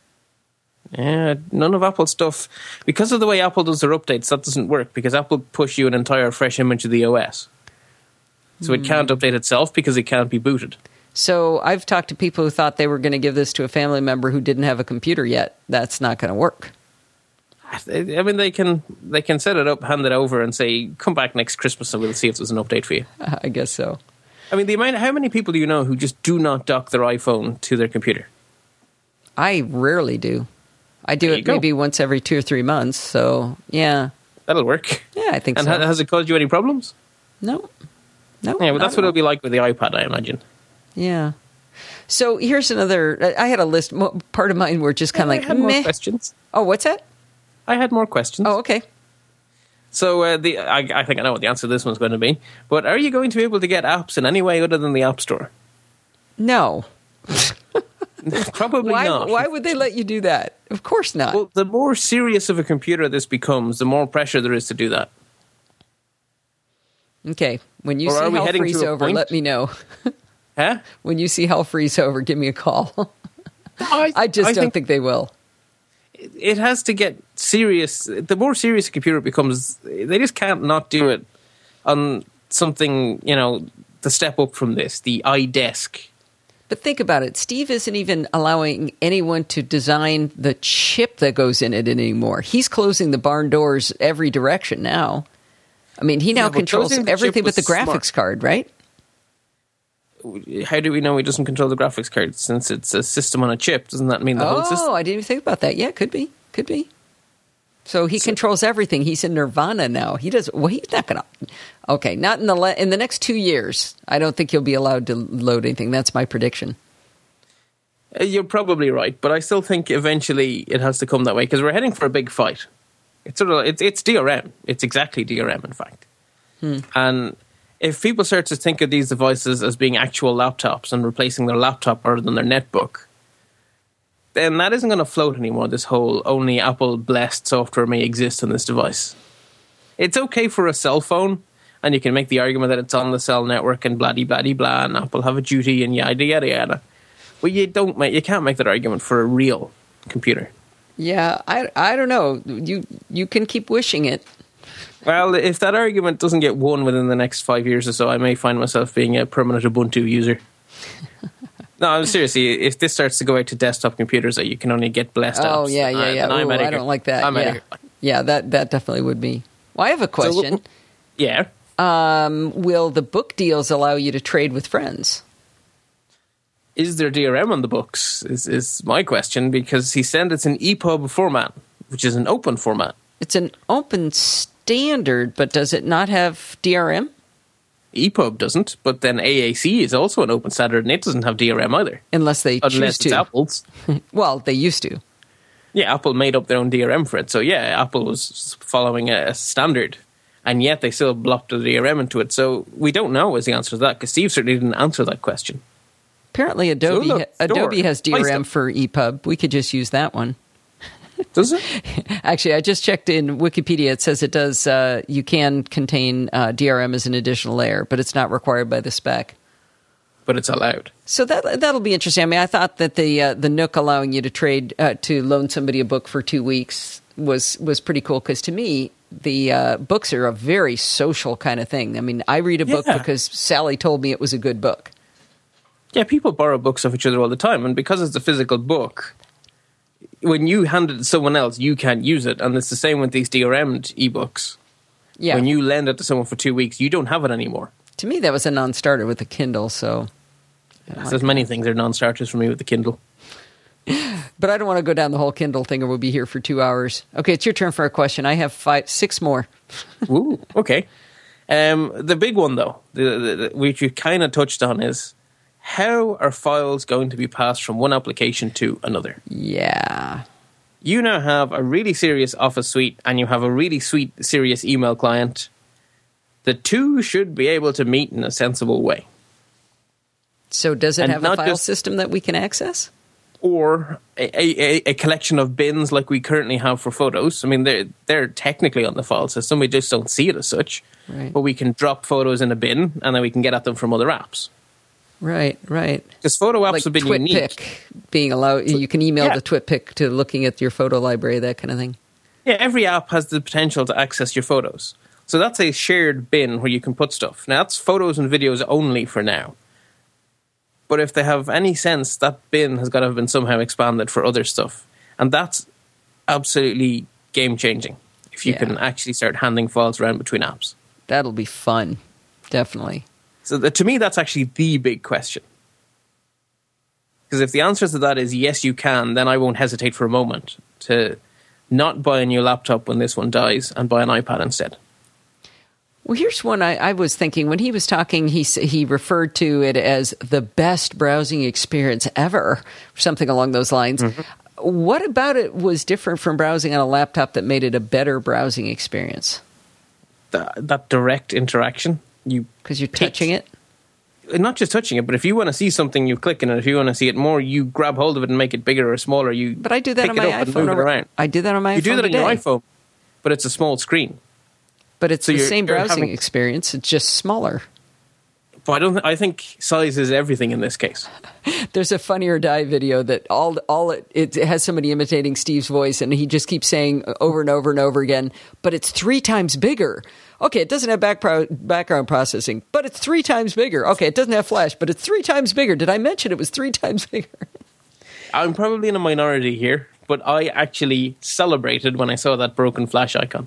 Yeah, none of Apple's stuff. Because of the way Apple does their updates, that doesn't work, because Apple push you an entire fresh image of the OS. So it can't update itself because it can't be booted. So I've talked to people who thought they were going to give this to a family member who didn't have a computer yet. That's not going to work. I mean, they can set it up, hand it over, and say, come back next Christmas and we'll see if there's an update for you. I guess so. I mean, how many people do you know who just do not dock their iPhone to their computer? I rarely do. I do There you it go. maybe once every 2 or 3 months. So, yeah. That'll work. Yeah, I think And so. has it caused you any problems? No. Yeah, well, that's what it'll be like with the iPad, I imagine. Yeah. So here's another. I had a list. Part of mine were just kind of I like, had more meh. questions. Oh, what's that? I had more questions. Oh, okay. So I think I know what the answer to this one's going to be. But are you going to be able to get apps in any way other than the App Store? No. Probably not. Why would they let you do that? Of course not. Well, the more serious of a computer this becomes, the more pressure there is to do that. Okay. When you Or see are we hell heading freeze to a over, point? let me know. Huh? When you see hell freeze over, give me a call. I just don't think they will. It has to get serious. The more serious a computer becomes, they just can't not do it on something, the step up from this, the iDesk. But think about it. Steve isn't even allowing anyone to design the chip that goes in it anymore. He's closing the barn doors every direction now. I mean, he now but controls closing the chip everything with the was graphics smart. card, right? How do we know he doesn't control the graphics card? Since it's a system on a chip, doesn't that mean the whole system? Oh, I didn't even think about that. Yeah, could be. So he controls everything. He's in nirvana now. He does. Well, he's not going to. Okay, not in the next 2 years. I don't think he'll be allowed to load anything. That's my prediction. You're probably right, but I still think eventually it has to come that way because we're heading for a big fight. It's it's DRM. It's exactly DRM, in fact. And if people start to think of these devices as being actual laptops and replacing their laptop rather than their netbook, then that isn't going to float anymore, this whole only Apple-blessed software may exist on this device. It's okay for a cell phone, and you can make the argument that it's on the cell network and blah-de-blah-de-blah, and Apple have a duty and yada, yada, yada. But you can't make that argument for a real computer. Yeah, I don't know. You can keep wishing it. Well, if that argument doesn't get won within the next 5 years or so, I may find myself being a permanent Ubuntu user. No, seriously, if this starts to go out to desktop computers that you can only get blessed apps. Oh, yeah. then I'm Ooh, outta I here. don't like that. I'm outta yeah. here. Yeah, that definitely would be. Well, I have a question. Yeah. Will the book deals allow you to trade with friends? Is there DRM on the books is my question, because he said it's an EPUB format, which is an open format. It's an open standard, but does it not have DRM? EPUB doesn't, but then AAC is also an open standard, and it doesn't have DRM either. Unless they choose Unless it's to. Apple's. Well, they used to. Yeah, Apple made up their own DRM for it. So yeah, Apple was following a standard, and yet they still blocked the DRM into it. So we don't know is the answer to that, because Steve certainly didn't answer that question. Apparently, Adobe look, Adobe has Store. DRM for EPUB. We could just use that one. Does it? Actually, I just checked in Wikipedia. It says it does. You can contain DRM as an additional layer, but it's not required by the spec. But it's allowed. So that'll be interesting. I mean, I thought that the Nook allowing you to trade to loan somebody a book for 2 weeks was pretty cool, because to me, books are a very social kind of thing. I mean, I read a book Yeah. because Sally told me it was a good book. Yeah, people borrow books off each other all the time, and because it's a physical book, when you hand it to someone else, you can't use it, and it's the same with these DRM'd ebooks. Yeah. When you lend it to someone for 2 weeks, you don't have it anymore. To me, that was a non-starter with the Kindle, so... There's many things that are non-starters for me with the Kindle. But I don't want to go down the whole Kindle thing or we'll be here for 2 hours. Okay, it's your turn for a question. I have 6 more. Ooh, okay. The big one, though, which you kind of touched on, is how are files going to be passed from one application to another? Yeah. You now have a really serious Office suite and you have a really serious email client. The two should be able to meet in a sensible way. So does it And have a not file just- system that we can access? Or a collection of bins like we currently have for photos. I mean, they're technically on the file system. We just don't see it as such. Right. But we can drop photos in a bin and then we can get at them from other apps. Right. Because photo apps Like have been unique. TwitPic being allowed. You can email Yeah. the TwitPic to looking at your photo library, that kind of thing. Yeah, every app has the potential to access your photos. So that's a shared bin where you can put stuff. Now, that's photos and videos only for now. But if they have any sense, that bin has got to have been somehow expanded for other stuff. And that's absolutely game-changing if you Yeah. can actually start handing files around between apps. That'll be fun. Definitely. So to me, that's actually the big question. Because if the answer to that is yes, you can, then I won't hesitate for a moment to not buy a new laptop when this one dies and buy an iPad instead. Well, here's one I was thinking. When he was talking, he referred to it as the best browsing experience ever, or something along those lines. Mm-hmm. What about it was different from browsing on a laptop that made it a better browsing experience? That direct interaction. Because you're touching it? Not just touching it, but if you want to see something, you click on it. If you want to see it more, you grab hold of it and make it bigger or smaller. But I do that pick on it my up and iPhone. move it around. I do that on my iPhone You do that on your today. iPhone, but it's a small screen. But it's So the you're- same you're browsing having- experience. It's just smaller. But I think size is everything in this case. There's a Funny or Die video that it has somebody imitating Steve's voice, and he just keeps saying over and over and over again, but it's 3 times bigger. Okay, it doesn't have background processing, but it's 3 times bigger. Okay, it doesn't have flash, but it's 3 times bigger. Did I mention it was 3 times bigger? I'm probably in a minority here, but I actually celebrated when I saw that broken flash icon.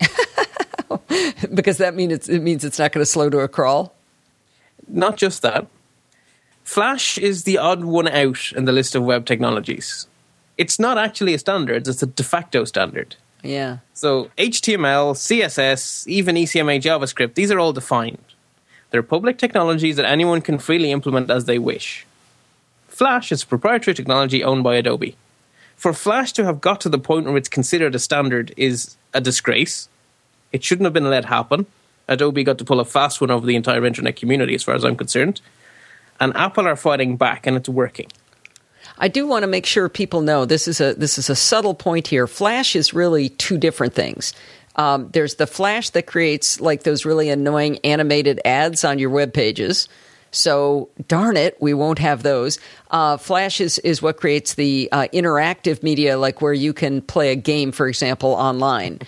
Because it means it's not going to slow to a crawl. Not just that. Flash is the odd one out in the list of web technologies. It's not actually a standard, it's a de facto standard. Yeah. So HTML, CSS, even ECMA JavaScript, these are all defined. They're public technologies that anyone can freely implement as they wish. Flash is proprietary technology owned by Adobe. For Flash to have got to the point where it's considered a standard is a disgrace. It shouldn't have been let happen. Adobe got to pull a fast one over the entire internet community as far as I'm concerned. And Apple are fighting back, and it's working. I do want to make sure people know this is a subtle point here. Flash is really 2 different things. There's the Flash that creates like those really annoying animated ads on your web pages. So darn it, we won't have those. Flash is what creates the interactive media, like where you can play a game, for example, online.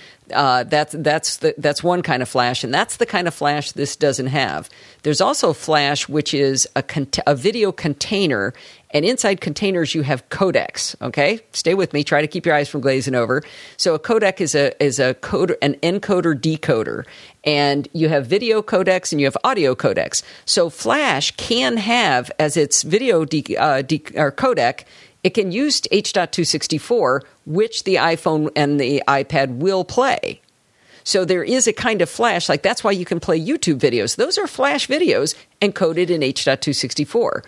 That's one kind of Flash, and that's the kind of Flash this doesn't have. There's also Flash, which is a video container, and inside containers you have codecs. Okay, stay with me. Try to keep your eyes from glazing over. So a codec is an encoder decoder, and you have video codecs and you have audio codecs. So Flash can have as its video or codec. It can use H.264, which the iPhone and the iPad will play. So there is a kind of Flash, like that's why you can play YouTube videos. Those are Flash videos encoded in H.264.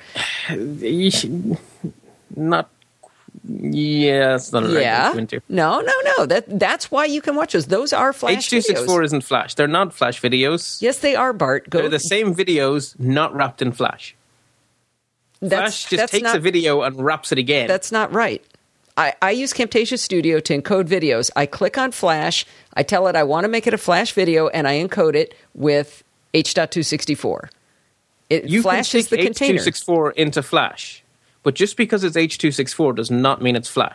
Not... Yeah, that's not a right way to go into. No. That's why you can watch those. Those are Flash H.264 videos. isn't Flash. They're not Flash videos. Yes, they are, Bart. They're the same videos, not wrapped in Flash. Flash just takes a video and wraps it again. That's not right. I use Camtasia Studio to encode videos. I click on Flash. I tell it I want to make it a Flash video, and I encode it with H.264. Flash is the container. H.264 into Flash, but just because it's H.264 does not mean it's Flash.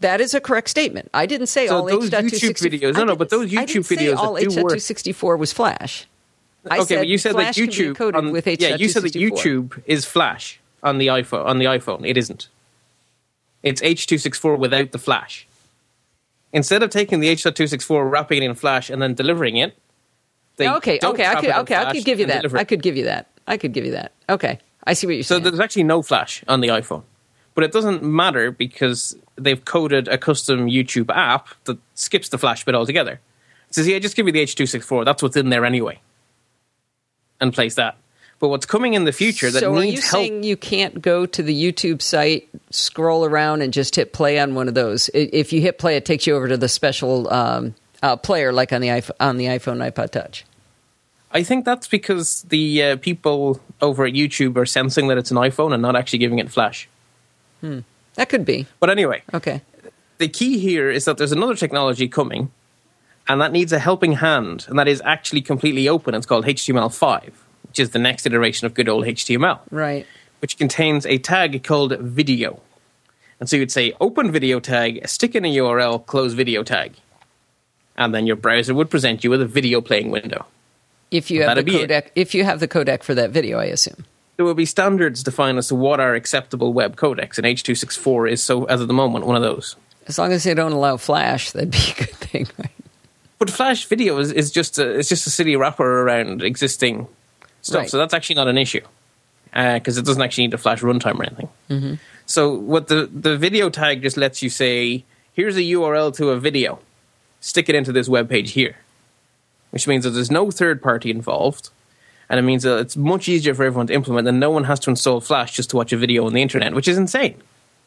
That is a correct statement. I didn't say So all those H.264 YouTube videos, but those I didn't YouTube say videos all that do work. H.264 was Flash. I Okay, said but you said that Flash can be YouTube encoded with H.264. yeah, you said that YouTube is Flash on the iPhone. It isn't. It's H.264 without the Flash. Instead of taking the H.264, wrapping it in Flash, and then delivering it, they Okay, don't I wrap it in could Flash give you and that. deliver it. I could give you that. Okay, I see what you're So saying. there's actually no Flash on the iPhone. But it doesn't matter because they've coded a custom YouTube app that skips the Flash bit altogether. It says, yeah, just give me the H.264. That's what's in there anyway. And place that. But what's coming in the future that So are you needs help... saying you can't go to the YouTube site, scroll around, and just hit play on one of those? If you hit play, it takes you over to the special player, like on the iPhone, iPod Touch. I think that's because the people over at YouTube are sensing that it's an iPhone and not actually giving it Flash. That could be. But anyway, Okay. the key here is that there's another technology coming, and that needs a helping hand, and that is actually completely open. It's called HTML5, which is the next iteration of good old HTML, Right. which contains a tag called video. And so you'd say open video tag, stick in a URL, close video tag. And then your browser would present you with a video playing window. If you have the That'd be codec, if you have the codec for that video, I assume. There will be standards defined as to what are acceptable web codecs, and H.264 is, so as of the moment, one of those. As long as they don't allow Flash, that'd be a good thing, right? But Flash video is just a silly wrapper around existing stuff, Right. so that's actually not an issue because it doesn't actually need a Flash runtime or anything. Mm-hmm. So what the video tag just lets you say, here's a URL to a video, stick it into this web page here, which means that there's no third party involved, and it means that it's much easier for everyone to implement, and no one has to install Flash just to watch a video on the internet, which is insane.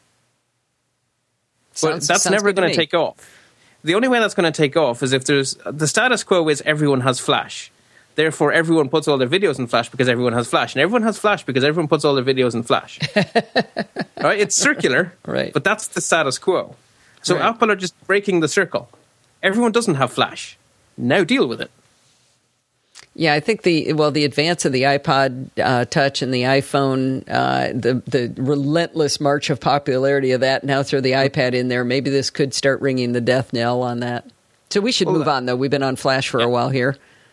But that's sounds never good to going to me. take off. The only way that's going to take off is if there's the status quo is everyone has Flash. Therefore, everyone puts all their videos in Flash because everyone has Flash, and everyone has Flash because everyone puts all their videos in Flash. All right, it's circular, Right. but that's the status quo. So Right. Apple are just breaking the circle. Everyone doesn't have Flash. Now deal with it. Yeah, I think the advance of the iPod Touch and the iPhone, the relentless march of popularity of that, now throw the iPad in there, maybe this could start ringing the death knell on that. So we should move on, though. We've been on Flash for a while here.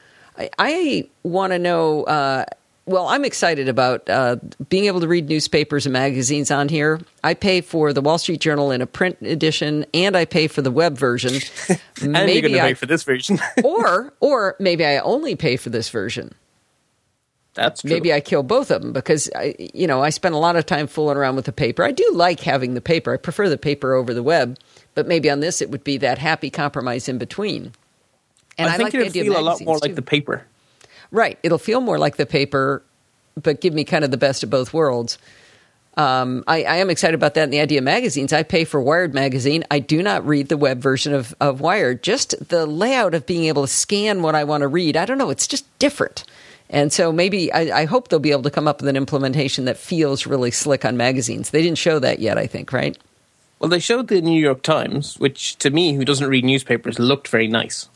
I want to know, I'm excited about being able to read newspapers and magazines on here. I pay for the Wall Street Journal in a print edition, and I pay for the web version. And you're going to pay for this version. or maybe I only pay for this version. That's true. Maybe I kill both of them because I spend a lot of time fooling around with the paper. I do like having the paper. I prefer the paper over the web, but maybe on this it would be that happy compromise in between. And I think like the it'll idea of feel a lot magazines, more like too. the paper. Right. It'll feel more like the paper, but give me kind of the best of both worlds. I am excited about that. And the idea of magazines, I pay for Wired magazine. I do not read the web version of Wired. Just the layout of being able to scan what I want to read. I don't know. It's just different. And so maybe I hope they'll be able to come up with an implementation that feels really slick on magazines. They didn't show that yet, I think, right? Well, they showed the New York Times, which to me, who doesn't read newspapers, looked very nice.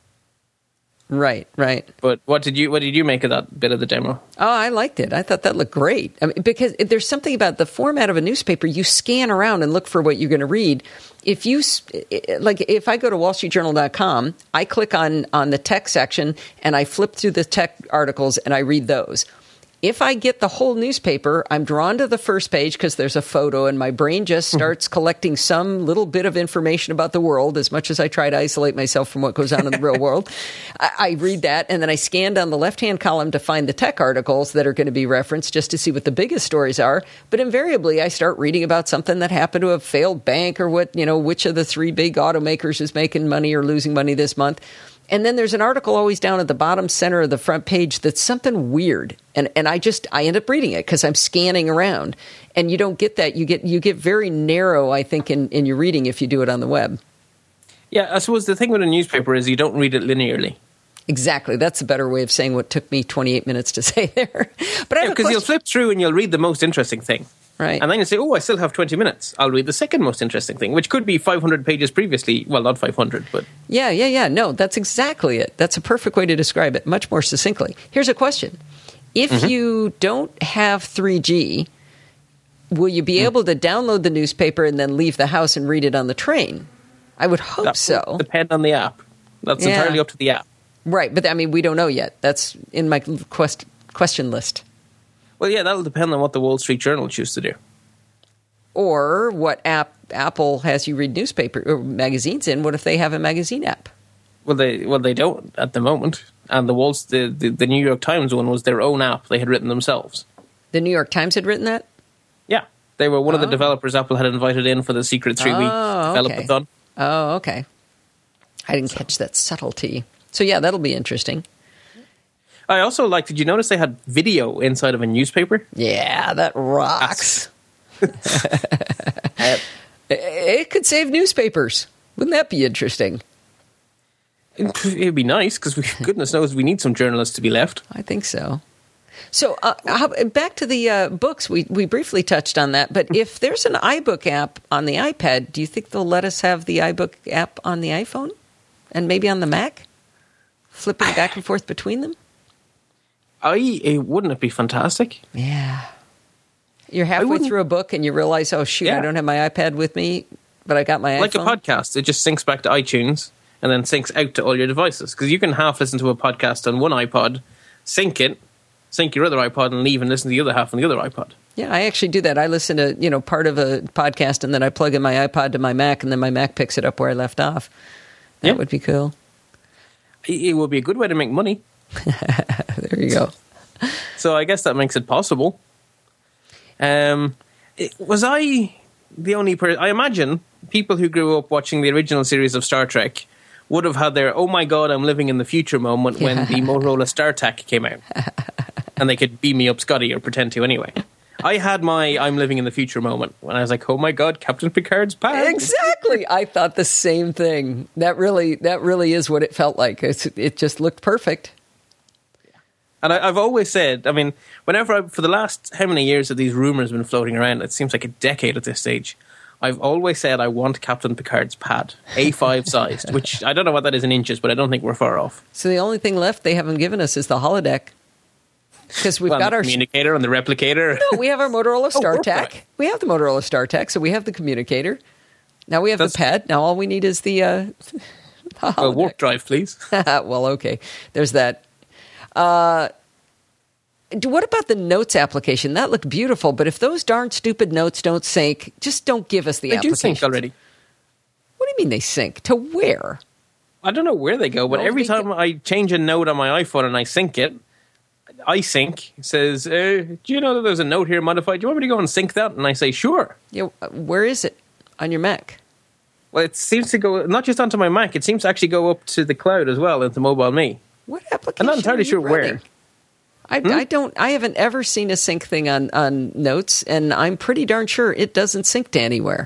Right. But what did you make of that bit of the demo? Oh, I liked it. I thought that looked great. I mean, because there's something about the format of a newspaper. You scan around and look for what you're going to read. If I go to wallstreetjournal.com, I click on the tech section and I flip through the tech articles and I read those. If I get the whole newspaper, I'm drawn to the first page because there's a photo and my brain just starts collecting some little bit of information about the world as much as I try to isolate myself from what goes on in the real world. I read that and then I scan down the left-hand column to find the tech articles that are going to be referenced just to see what the biggest stories are. But invariably, I start reading about something that happened to a failed bank or which of the three big automakers is making money or losing money this month. And then there's an article always down at the bottom center of the front page that's something weird. And I end up reading it because I'm scanning around. And you don't get that. You get very narrow, I think, in your reading if you do it on the web. Yeah, I suppose the thing with a newspaper is you don't read it linearly. Exactly. That's a better way of saying what took me 28 minutes to say there. But I have a because you'll question. flip through and you'll read the most interesting thing. Right. And then you say, I still have 20 minutes. I'll read the second most interesting thing, which could be 500 pages previously. Well, not 500, but... Yeah. No, that's exactly it. That's a perfect way to describe it, much more succinctly. Here's a question. If you don't have 3G, will you be able to download the newspaper and then leave the house and read it on the train? I would hope That so. would depend on the app. That's Yeah. entirely up to the app. Right, but I mean, we don't know yet. That's in my question list. Well, yeah, that'll depend on what the Wall Street Journal choose to do. Or what app Apple has you read newspaper or magazines in. What if they have a magazine app? Well, they don't at the moment. And the New York Times one was their own app they had written themselves. The New York Times had written that? Yeah, they were one of the developers Apple had invited in for the secret 3-week developathon. Oh, okay. I didn't catch that subtlety. So yeah, that'll be interesting. I also like. Did you notice they had video inside of a newspaper? Yeah, that rocks. It could save newspapers. Wouldn't that be interesting? It'd be nice because goodness knows we need some journalists to be left. I think so. So back to the books. We briefly touched on that. But if there's an iBook app on the iPad, do you think they'll let us have the iBook app on the iPhone and maybe on the Mac? Flipping back and forth between them? Wouldn't it be fantastic? Yeah. You're halfway through a book and you realize, oh, shoot, I don't have my iPad with me, but I got my like iPhone. Like a podcast, it just syncs back to iTunes and then syncs out to all your devices. Because you can half listen to a podcast on one iPod, sync your other iPod, and leave and listen to the other half on the other iPod. Yeah, I actually do that. I listen to part of a podcast and then I plug in my iPod to my Mac and then my Mac picks it up where I left off. That would be cool. It would be a good way to make money. There you go. So I guess that makes it possible. Was I the only person? I imagine people who grew up watching the original series of Star Trek would have had their, oh my God, I'm living in the future moment when the Motorola StarTAC came out. And they could beam me up Scotty, or pretend to anyway. I had my I'm living in the future moment when I was like, oh my God, Captain Picard's pad. Exactly. I thought the same thing. That really is what it felt like. It just looked perfect. And I've always said, I mean, for the last how many years have these rumors been floating around? It seems like a decade at this stage. I've always said I want Captain Picard's pad, A5 sized, which I don't know what that is in inches, but I don't think we're far off. So the only thing left they haven't given us is the holodeck. Because we've got our communicator and the replicator. No, we have our Motorola StarTAC. We have the Motorola StarTAC, so we have the communicator. Now we have the pad. Now all we need is the warp drive, please. Well, okay. There's that. What about the notes application? That looked beautiful, but if those darn stupid notes don't sync, just don't give us the application. They do sync already. What do you mean they sync? To where? I don't know where they go, but every time I change a note on my iPhone and I sync it, iSync says, do you know that there's a note here modified? Do you want me to go and sync that? And I say, sure. Yeah, where is it? On your Mac? Well, it seems to go, not just onto my Mac, it seems to actually go up to the cloud as well, into MobileMe. What application? I'm not entirely sure where. where. I haven't ever seen a sync thing on Notes, and I'm pretty darn sure it doesn't sync to anywhere.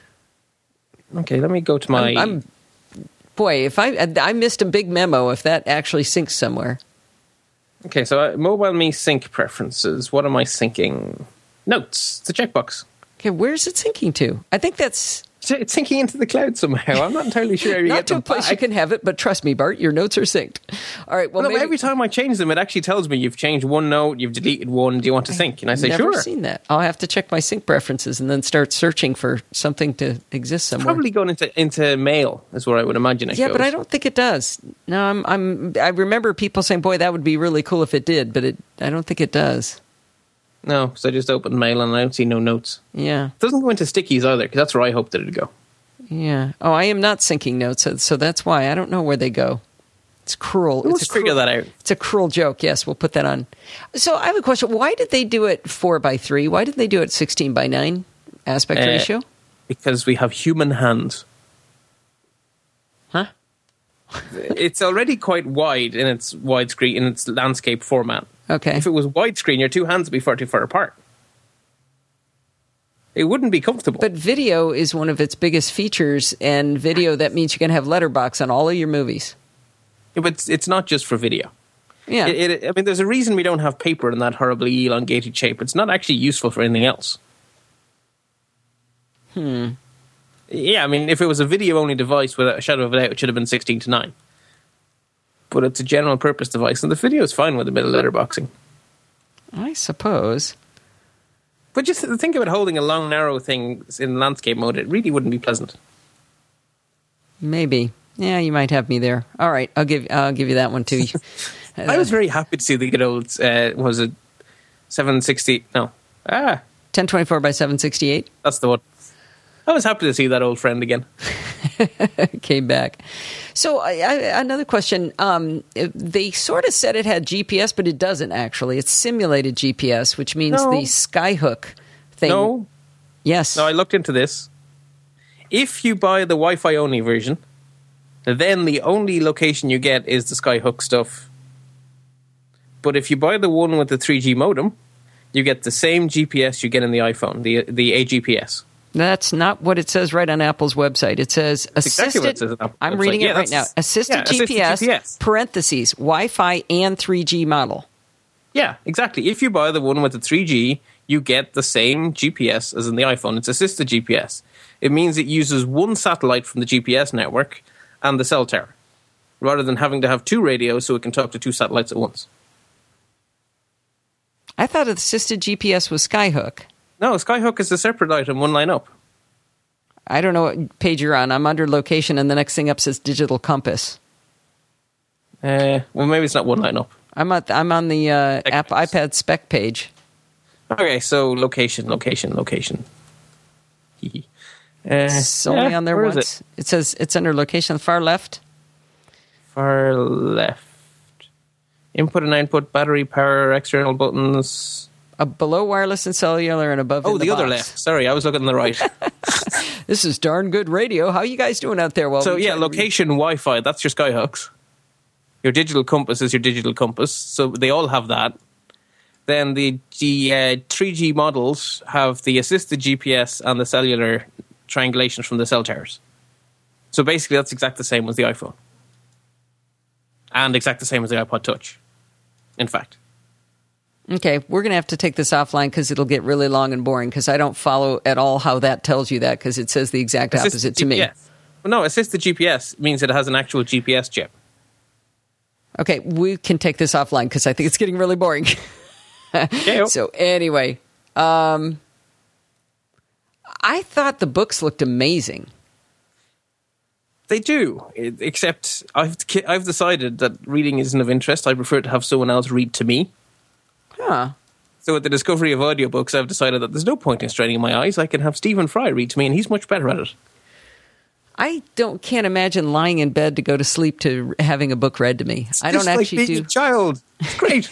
Okay, let me go to my... Boy, if I missed a big memo if that actually syncs somewhere. Okay, so MobileMe sync preferences. What am I syncing? Notes. It's a checkbox. Okay, where's it syncing to? I think it's syncing into the cloud somehow. I'm not entirely sure how you not get to them a place back. you can have it, but trust me, Bart, your notes are synced. All right. Well, no, maybe, every time I change them, it actually tells me you've changed one note, you've deleted one. Do you want to sync? And I say, never sure. Seen that. I'll have to check my sync preferences and then start searching for something to exist somewhere. Probably going into mail is where I would imagine it goes. But I don't think it does. No, I remember people saying, "Boy, that would be really cool if it did," but I don't think it does. No, so I just opened mail and I don't see no notes. Yeah. It doesn't go into stickies either, because that's where I hoped that it'd go. Yeah. Oh, I am not syncing notes, so that's why I don't know where they go. It's cruel. Let's figure that out. It's a cruel joke. Yes, we'll put that on. So I have a question. Why did they do it 4:3? Why didn't they do it 16:9 aspect ratio? Because we have human hands. Huh? It's already quite wide in its widescreen, in its landscape format. Okay. If it was widescreen, your two hands would be far too far apart. It wouldn't be comfortable. But video is one of its biggest features, and video, that means you can have letterbox on all of your movies. Yeah, but it's not just for video. Yeah. I mean, there's a reason we don't have paper in that horribly elongated shape. It's not actually useful for anything else. Yeah, I mean, if it was a video-only device without a shadow of a doubt, it should have been 16:9. But it's a general-purpose device, and the video is fine with a bit of letterboxing. I suppose. But just think about holding a long, narrow thing in landscape mode. It really wouldn't be pleasant. Maybe. Yeah, you might have me there. All right, I'll give you that one too. I was very happy to see the good old, was it 760? No. 1024 by 768. That's the one. I was happy to see that old friend again. Came back. So another question. They sort of said it had GPS, but it doesn't actually. It's simulated GPS, which means the Skyhook thing. No. Yes. No, I looked into this. If you buy the Wi-Fi only version, then the only location you get is the Skyhook stuff. But if you buy the one with the 3G modem, you get the same GPS you get in the iPhone, the AGPS. That's not what it says right on Apple's website. It says assisted. Exactly what it says on Apple's I'm website. reading it right now. Assisted GPS, parentheses, Wi-Fi and 3G model. Yeah, exactly. If you buy the one with the 3G, you get the same GPS as in the iPhone. It's assisted GPS. It means it uses one satellite from the GPS network and the cell tower, rather than having to have two radios so it can talk to two satellites at once. I thought assisted GPS was Skyhook. No, Skyhook is a separate item, one line up. I don't know what page you're on. I'm under location, and the next thing up says digital compass. Well, maybe it's not one line up. I'm on the iPad spec page. Okay, so location. It's only on there where is once. It says it's under location on the far left. Far left. Input and output, battery, power, external buttons. Below wireless and cellular and above in the other box. left. Sorry, I was looking on the right. This is darn good radio. How you guys doing out there? Well, so yeah, location, Wi-Fi, that's your Skyhooks. Your digital compass is your digital compass. So they all have that. Then the 3G models have the assisted GPS and the cellular triangulation from the cell towers. So basically that's exactly the same as the iPhone. And exactly the same as the iPod Touch, in fact. Okay, we're going to have to take this offline because it'll get really long and boring because I don't follow at all how that tells you that because it says the exact opposite to me. Well, no, assisted GPS means it has an actual GPS chip. Okay, we can take this offline because I think it's getting really boring. Okay. So anyway, I thought the books looked amazing. They do, except I've decided that reading isn't of interest. I prefer to have someone else read to me. Huh. So with the discovery of audiobooks, I've decided that there's no point in straining my eyes. I can have Stephen Fry read to me, and he's much better at it. I can't imagine lying in bed to go to sleep to having a book read to me. It's I don't just actually like being a child. It's great.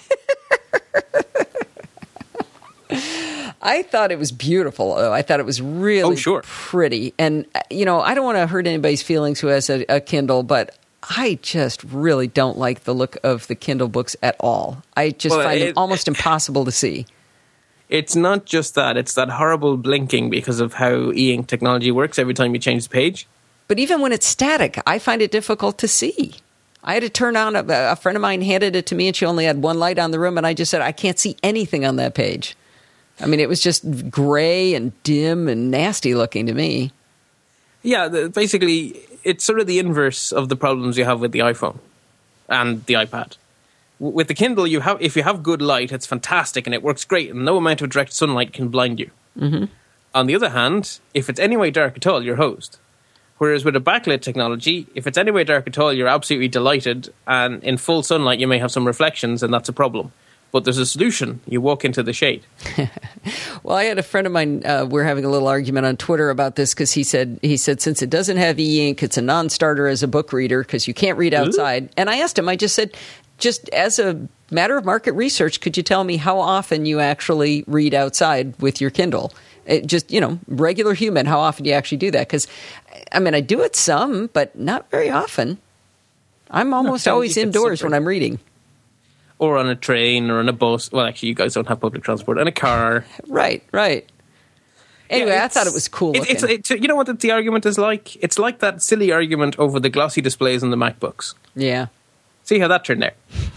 I thought it was beautiful. I thought it was really pretty. And, I don't want to hurt anybody's feelings who has a Kindle, but I just really don't like the look of the Kindle books at all. I just find it almost impossible to see. It's not just that. It's that horrible blinking because of how e-ink technology works every time you change the page. But even when it's static, I find it difficult to see. I had to turn on, a friend of mine handed it to me, and she only had one light on the room, and I just said, I can't see anything on that page. I mean, it was just gray and dim and nasty looking to me. Yeah, basically, it's sort of the inverse of the problems you have with the iPhone and the iPad. With the Kindle, if you have good light, it's fantastic and it works great, and no amount of direct sunlight can blind you. Mm-hmm. On the other hand, if it's any way dark at all, you're hosed. Whereas with a backlit technology, if it's any way dark at all, you're absolutely delighted, and in full sunlight, you may have some reflections, and that's a problem. But there's a solution. You walk into the shade. Well, I had a friend of mine, we're having a little argument on Twitter about this because he said since it doesn't have e-ink, it's a non-starter as a book reader because you can't read outside. Ooh. And I asked him, I just said, just as a matter of market research, could you tell me how often you actually read outside with your Kindle? Regular human, how often do you actually do that? Because, I mean, I do it some, but not very often. I'm almost always indoors when I'm reading. Or on a train or on a bus. Well, actually, you guys don't have public transport. And a car. Right. Anyway, I thought it was cool looking. You know what the argument is like? It's like that silly argument over the glossy displays on the MacBooks. Yeah. See how that turned out.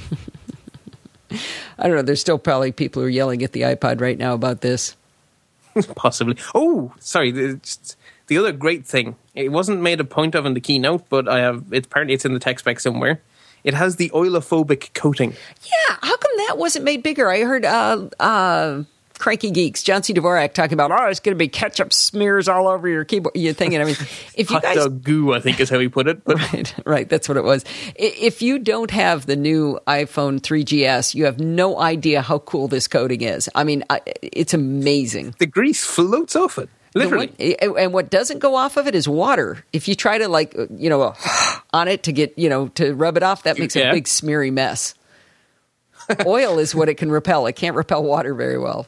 I don't know. There's still probably people who are yelling at the iPod right now about this. Possibly. Oh, sorry. The other great thing, it wasn't made a point of in the keynote, but apparently it's in the tech spec somewhere. It has the oilophobic coating. Yeah, how come that wasn't made bigger? I heard cranky geeks, John C. Dvorak, talking about, it's going to be ketchup smears all over your keyboard. You're thinking, if you hot dog goo, I think is how he put it. But. Right, that's what it was. If you don't have the new iPhone 3GS, you have no idea how cool this coating is. I mean, it's amazing. The grease floats off it. Literally. And what doesn't go off of it is water. If you try to on it to get, to rub it off, that makes a big smeary mess. Oil is what it can repel. It can't repel water very well.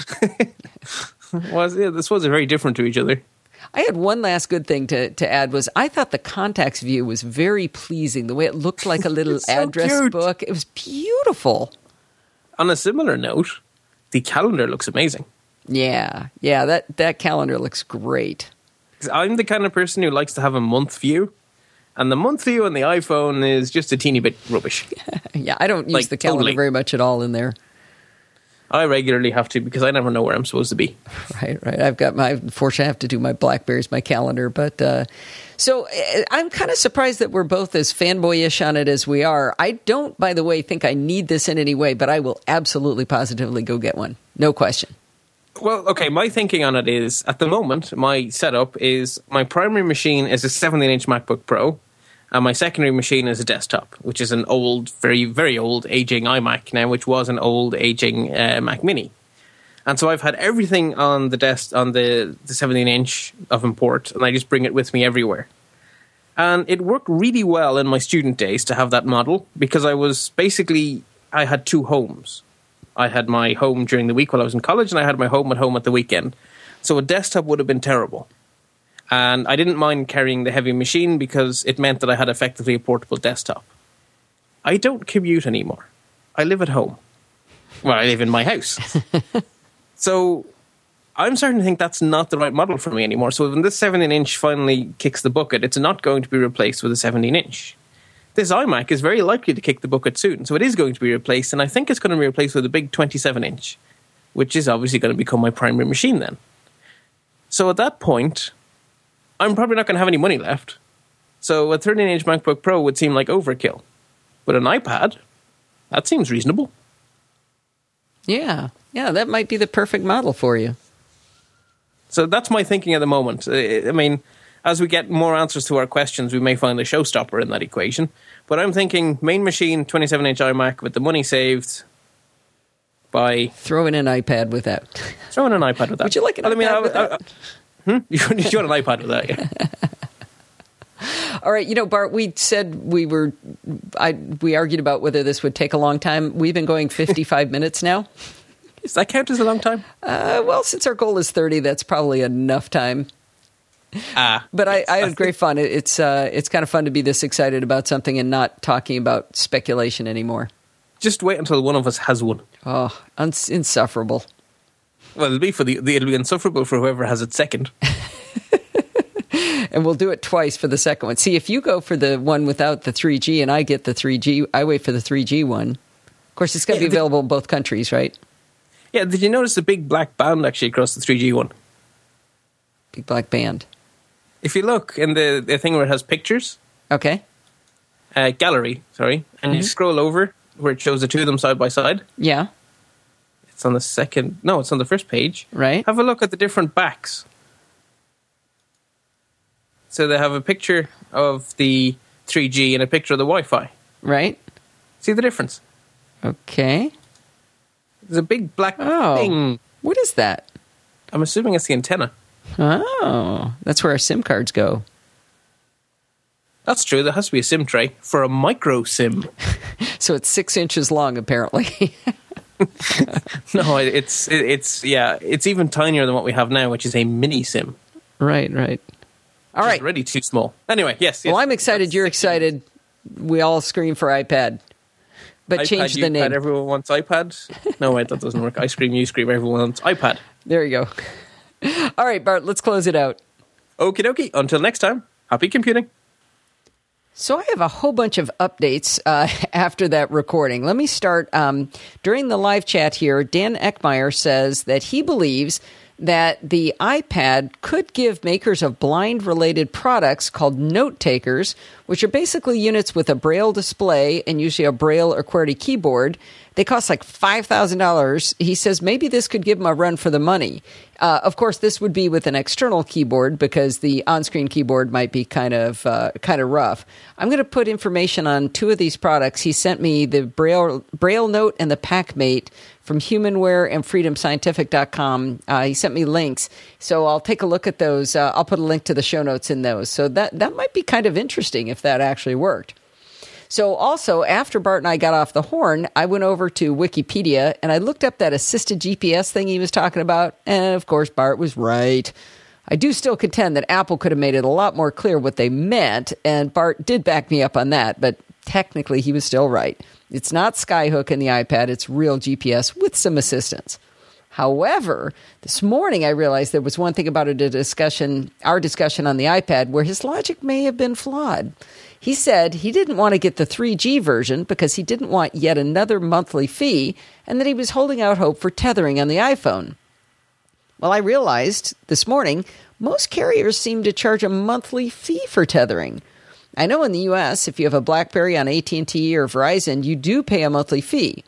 Well, yeah, this was very different to each other. I had one last good thing to add was I thought the contacts view was very pleasing. The way it looked like a little so address cute. book. It was beautiful. On a similar note, the calendar looks amazing. Yeah, that calendar looks great. 'Cause I'm the kind of person who likes to have a month view, and the month view on the iPhone is just a teeny bit rubbish. Yeah, I don't use the calendar very much at all in there. I regularly have to because I never know where I'm supposed to be. Right. Unfortunately, I have to do my BlackBerry's my calendar. But so I'm kind of surprised that we're both as fanboyish on it as we are. I don't, by the way, think I need this in any way, but I will absolutely positively go get one. No question. Well, okay, my thinking on it is, at the moment, my setup is my primary machine is a 17-inch MacBook Pro, and my secondary machine is a desktop, which is an old, very, very old, aging iMac now, which was an old, aging Mac Mini. And so I've had everything on the 17-inch of import, and I just bring it with me everywhere. And it worked really well in my student days to have that model, because I had two homes. I had my home during the week while I was in college, and I had my home at the weekend. So a desktop would have been terrible. And I didn't mind carrying the heavy machine because it meant that I had effectively a portable desktop. I don't commute anymore. I live at home. Well, I live in my house. So I'm starting to think that's not the right model for me anymore. So when this 17-inch finally kicks the bucket, it's not going to be replaced with a 17-inch. This iMac is very likely to kick the bucket soon, so it is going to be replaced, and I think it's going to be replaced with a big 27-inch, which is obviously going to become my primary machine then. So at that point, I'm probably not going to have any money left. So a 13-inch MacBook Pro would seem like overkill. But an iPad, that seems reasonable. Yeah, that might be the perfect model for you. So that's my thinking at the moment. I mean, as we get more answers to our questions, we may find a showstopper in that equation. But I'm thinking main machine, 27-inch iMac with the money saved by... Throw in an iPad with that. Throw in an iPad with that. Would you like an iPad with that? You want an iPad with that, yeah. All right, Bart, we said we argued about whether this would take a long time. We've been going 55 minutes now. Does that count as a long time? Well, since our goal is 30, that's probably enough time. But I had great fun. It's kind of fun to be this excited about something and not talking about speculation anymore. Just wait until one of us has one. Oh, insufferable. Well, it'll be insufferable for whoever has it second. And we'll do it twice for the second one. See, if you go for the one without the 3G and I get the 3G, I wait for the 3G one. Of course, it's got to be available in both countries, right? Yeah, did you notice the big black band actually across the 3G one? Big black band. If you look in the thing where it has pictures. Okay. Gallery, sorry. And you scroll over where it shows the two of them side by side. Yeah. It's on the second... No, it's on the first page. Right. Have a look at the different backs. So they have a picture of the 3G and a picture of the Wi-Fi. Right. See the difference? Okay. There's a big black thing. What is that? I'm assuming it's the antenna. Oh, that's where our SIM cards go. That's true. There has to be a SIM tray for a micro SIM. So it's 6 inches long, apparently. No, it's even tinier than what we have now, which is a mini SIM. Right. All right. It's already too small. Anyway, yes. Well, I'm excited. You're excited. We all scream for iPad. But iPad, change the name. Everyone wants iPad? No, wait, that doesn't work. I scream, you scream, everyone wants iPad. There you go. All right, Bart, let's close it out. Okie dokie. Until next time, happy computing. So I have a whole bunch of updates after that recording. Let me start. During the live chat here, Dan Eckmeyer says that he believes that the iPad could give makers of blind-related products called note takers which are basically units with a Braille display and usually a Braille or QWERTY keyboard. They cost like $5,000. He says maybe this could give him a run for the money. Of course, this would be with an external keyboard because the on-screen keyboard might be kind of rough. I'm going to put information on 2 of these products. He sent me the Braille Note and the PackMate from Humanware and FreedomScientific.com. He sent me links, so I'll take a look at those. I'll put a link to the show notes in those. So that might be kind of interesting if that actually worked. So also, after Bart and I got off the horn, I went over to Wikipedia and I looked up that assisted GPS thing he was talking about. And of course, Bart was right. I do still contend that Apple could have made it a lot more clear what they meant. And Bart did back me up on that, but technically he was still right. It's not Skyhook in the iPad. It's real GPS with some assistance. However, this morning I realized there was one thing about our discussion on the iPad where his logic may have been flawed. He said he didn't want to get the 3G version because he didn't want yet another monthly fee and that he was holding out hope for tethering on the iPhone. Well, I realized this morning most carriers seem to charge a monthly fee for tethering. I know in the U.S., if you have a BlackBerry on AT&T or Verizon, you do pay a monthly fee.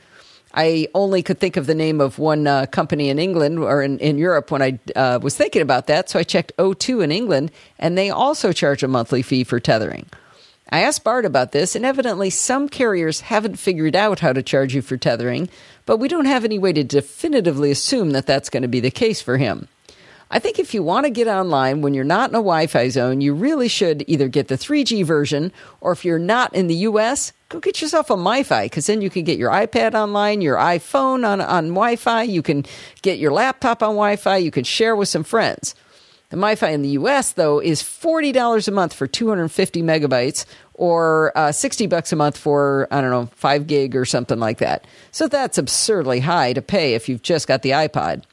I only could think of the name of one company in England or in Europe when I was thinking about that, so I checked O2 in England, and they also charge a monthly fee for tethering. I asked Bart about this, and evidently some carriers haven't figured out how to charge you for tethering, but we don't have any way to definitively assume that that's going to be the case for him. I think if you want to get online when you're not in a Wi-Fi zone, you really should either get the 3G version, or if you're not in the U.S., go get yourself a MiFi, because then you can get your iPad online, your iPhone on Wi-Fi, you can get your laptop on Wi-Fi, you can share with some friends. The MiFi in the U.S., though, is $40 a month for 250 megabytes or $60 a month for, 5 gig or something like that. So that's absurdly high to pay if you've just got the iPad.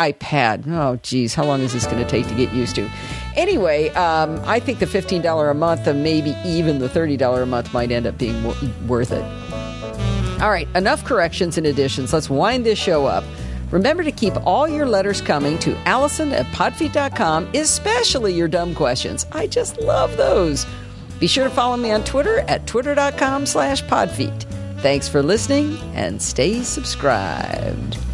Oh, geez, how long is this going to take to get used to? Anyway, I think the $15 a month and maybe even the $30 a month might end up being worth it. All right, enough corrections and additions. Let's wind this show up. Remember to keep all your letters coming to Allison@podfeet.com, especially your dumb questions. I just love those. Be sure to follow me on Twitter at twitter.com/podfeet. Thanks for listening and stay subscribed.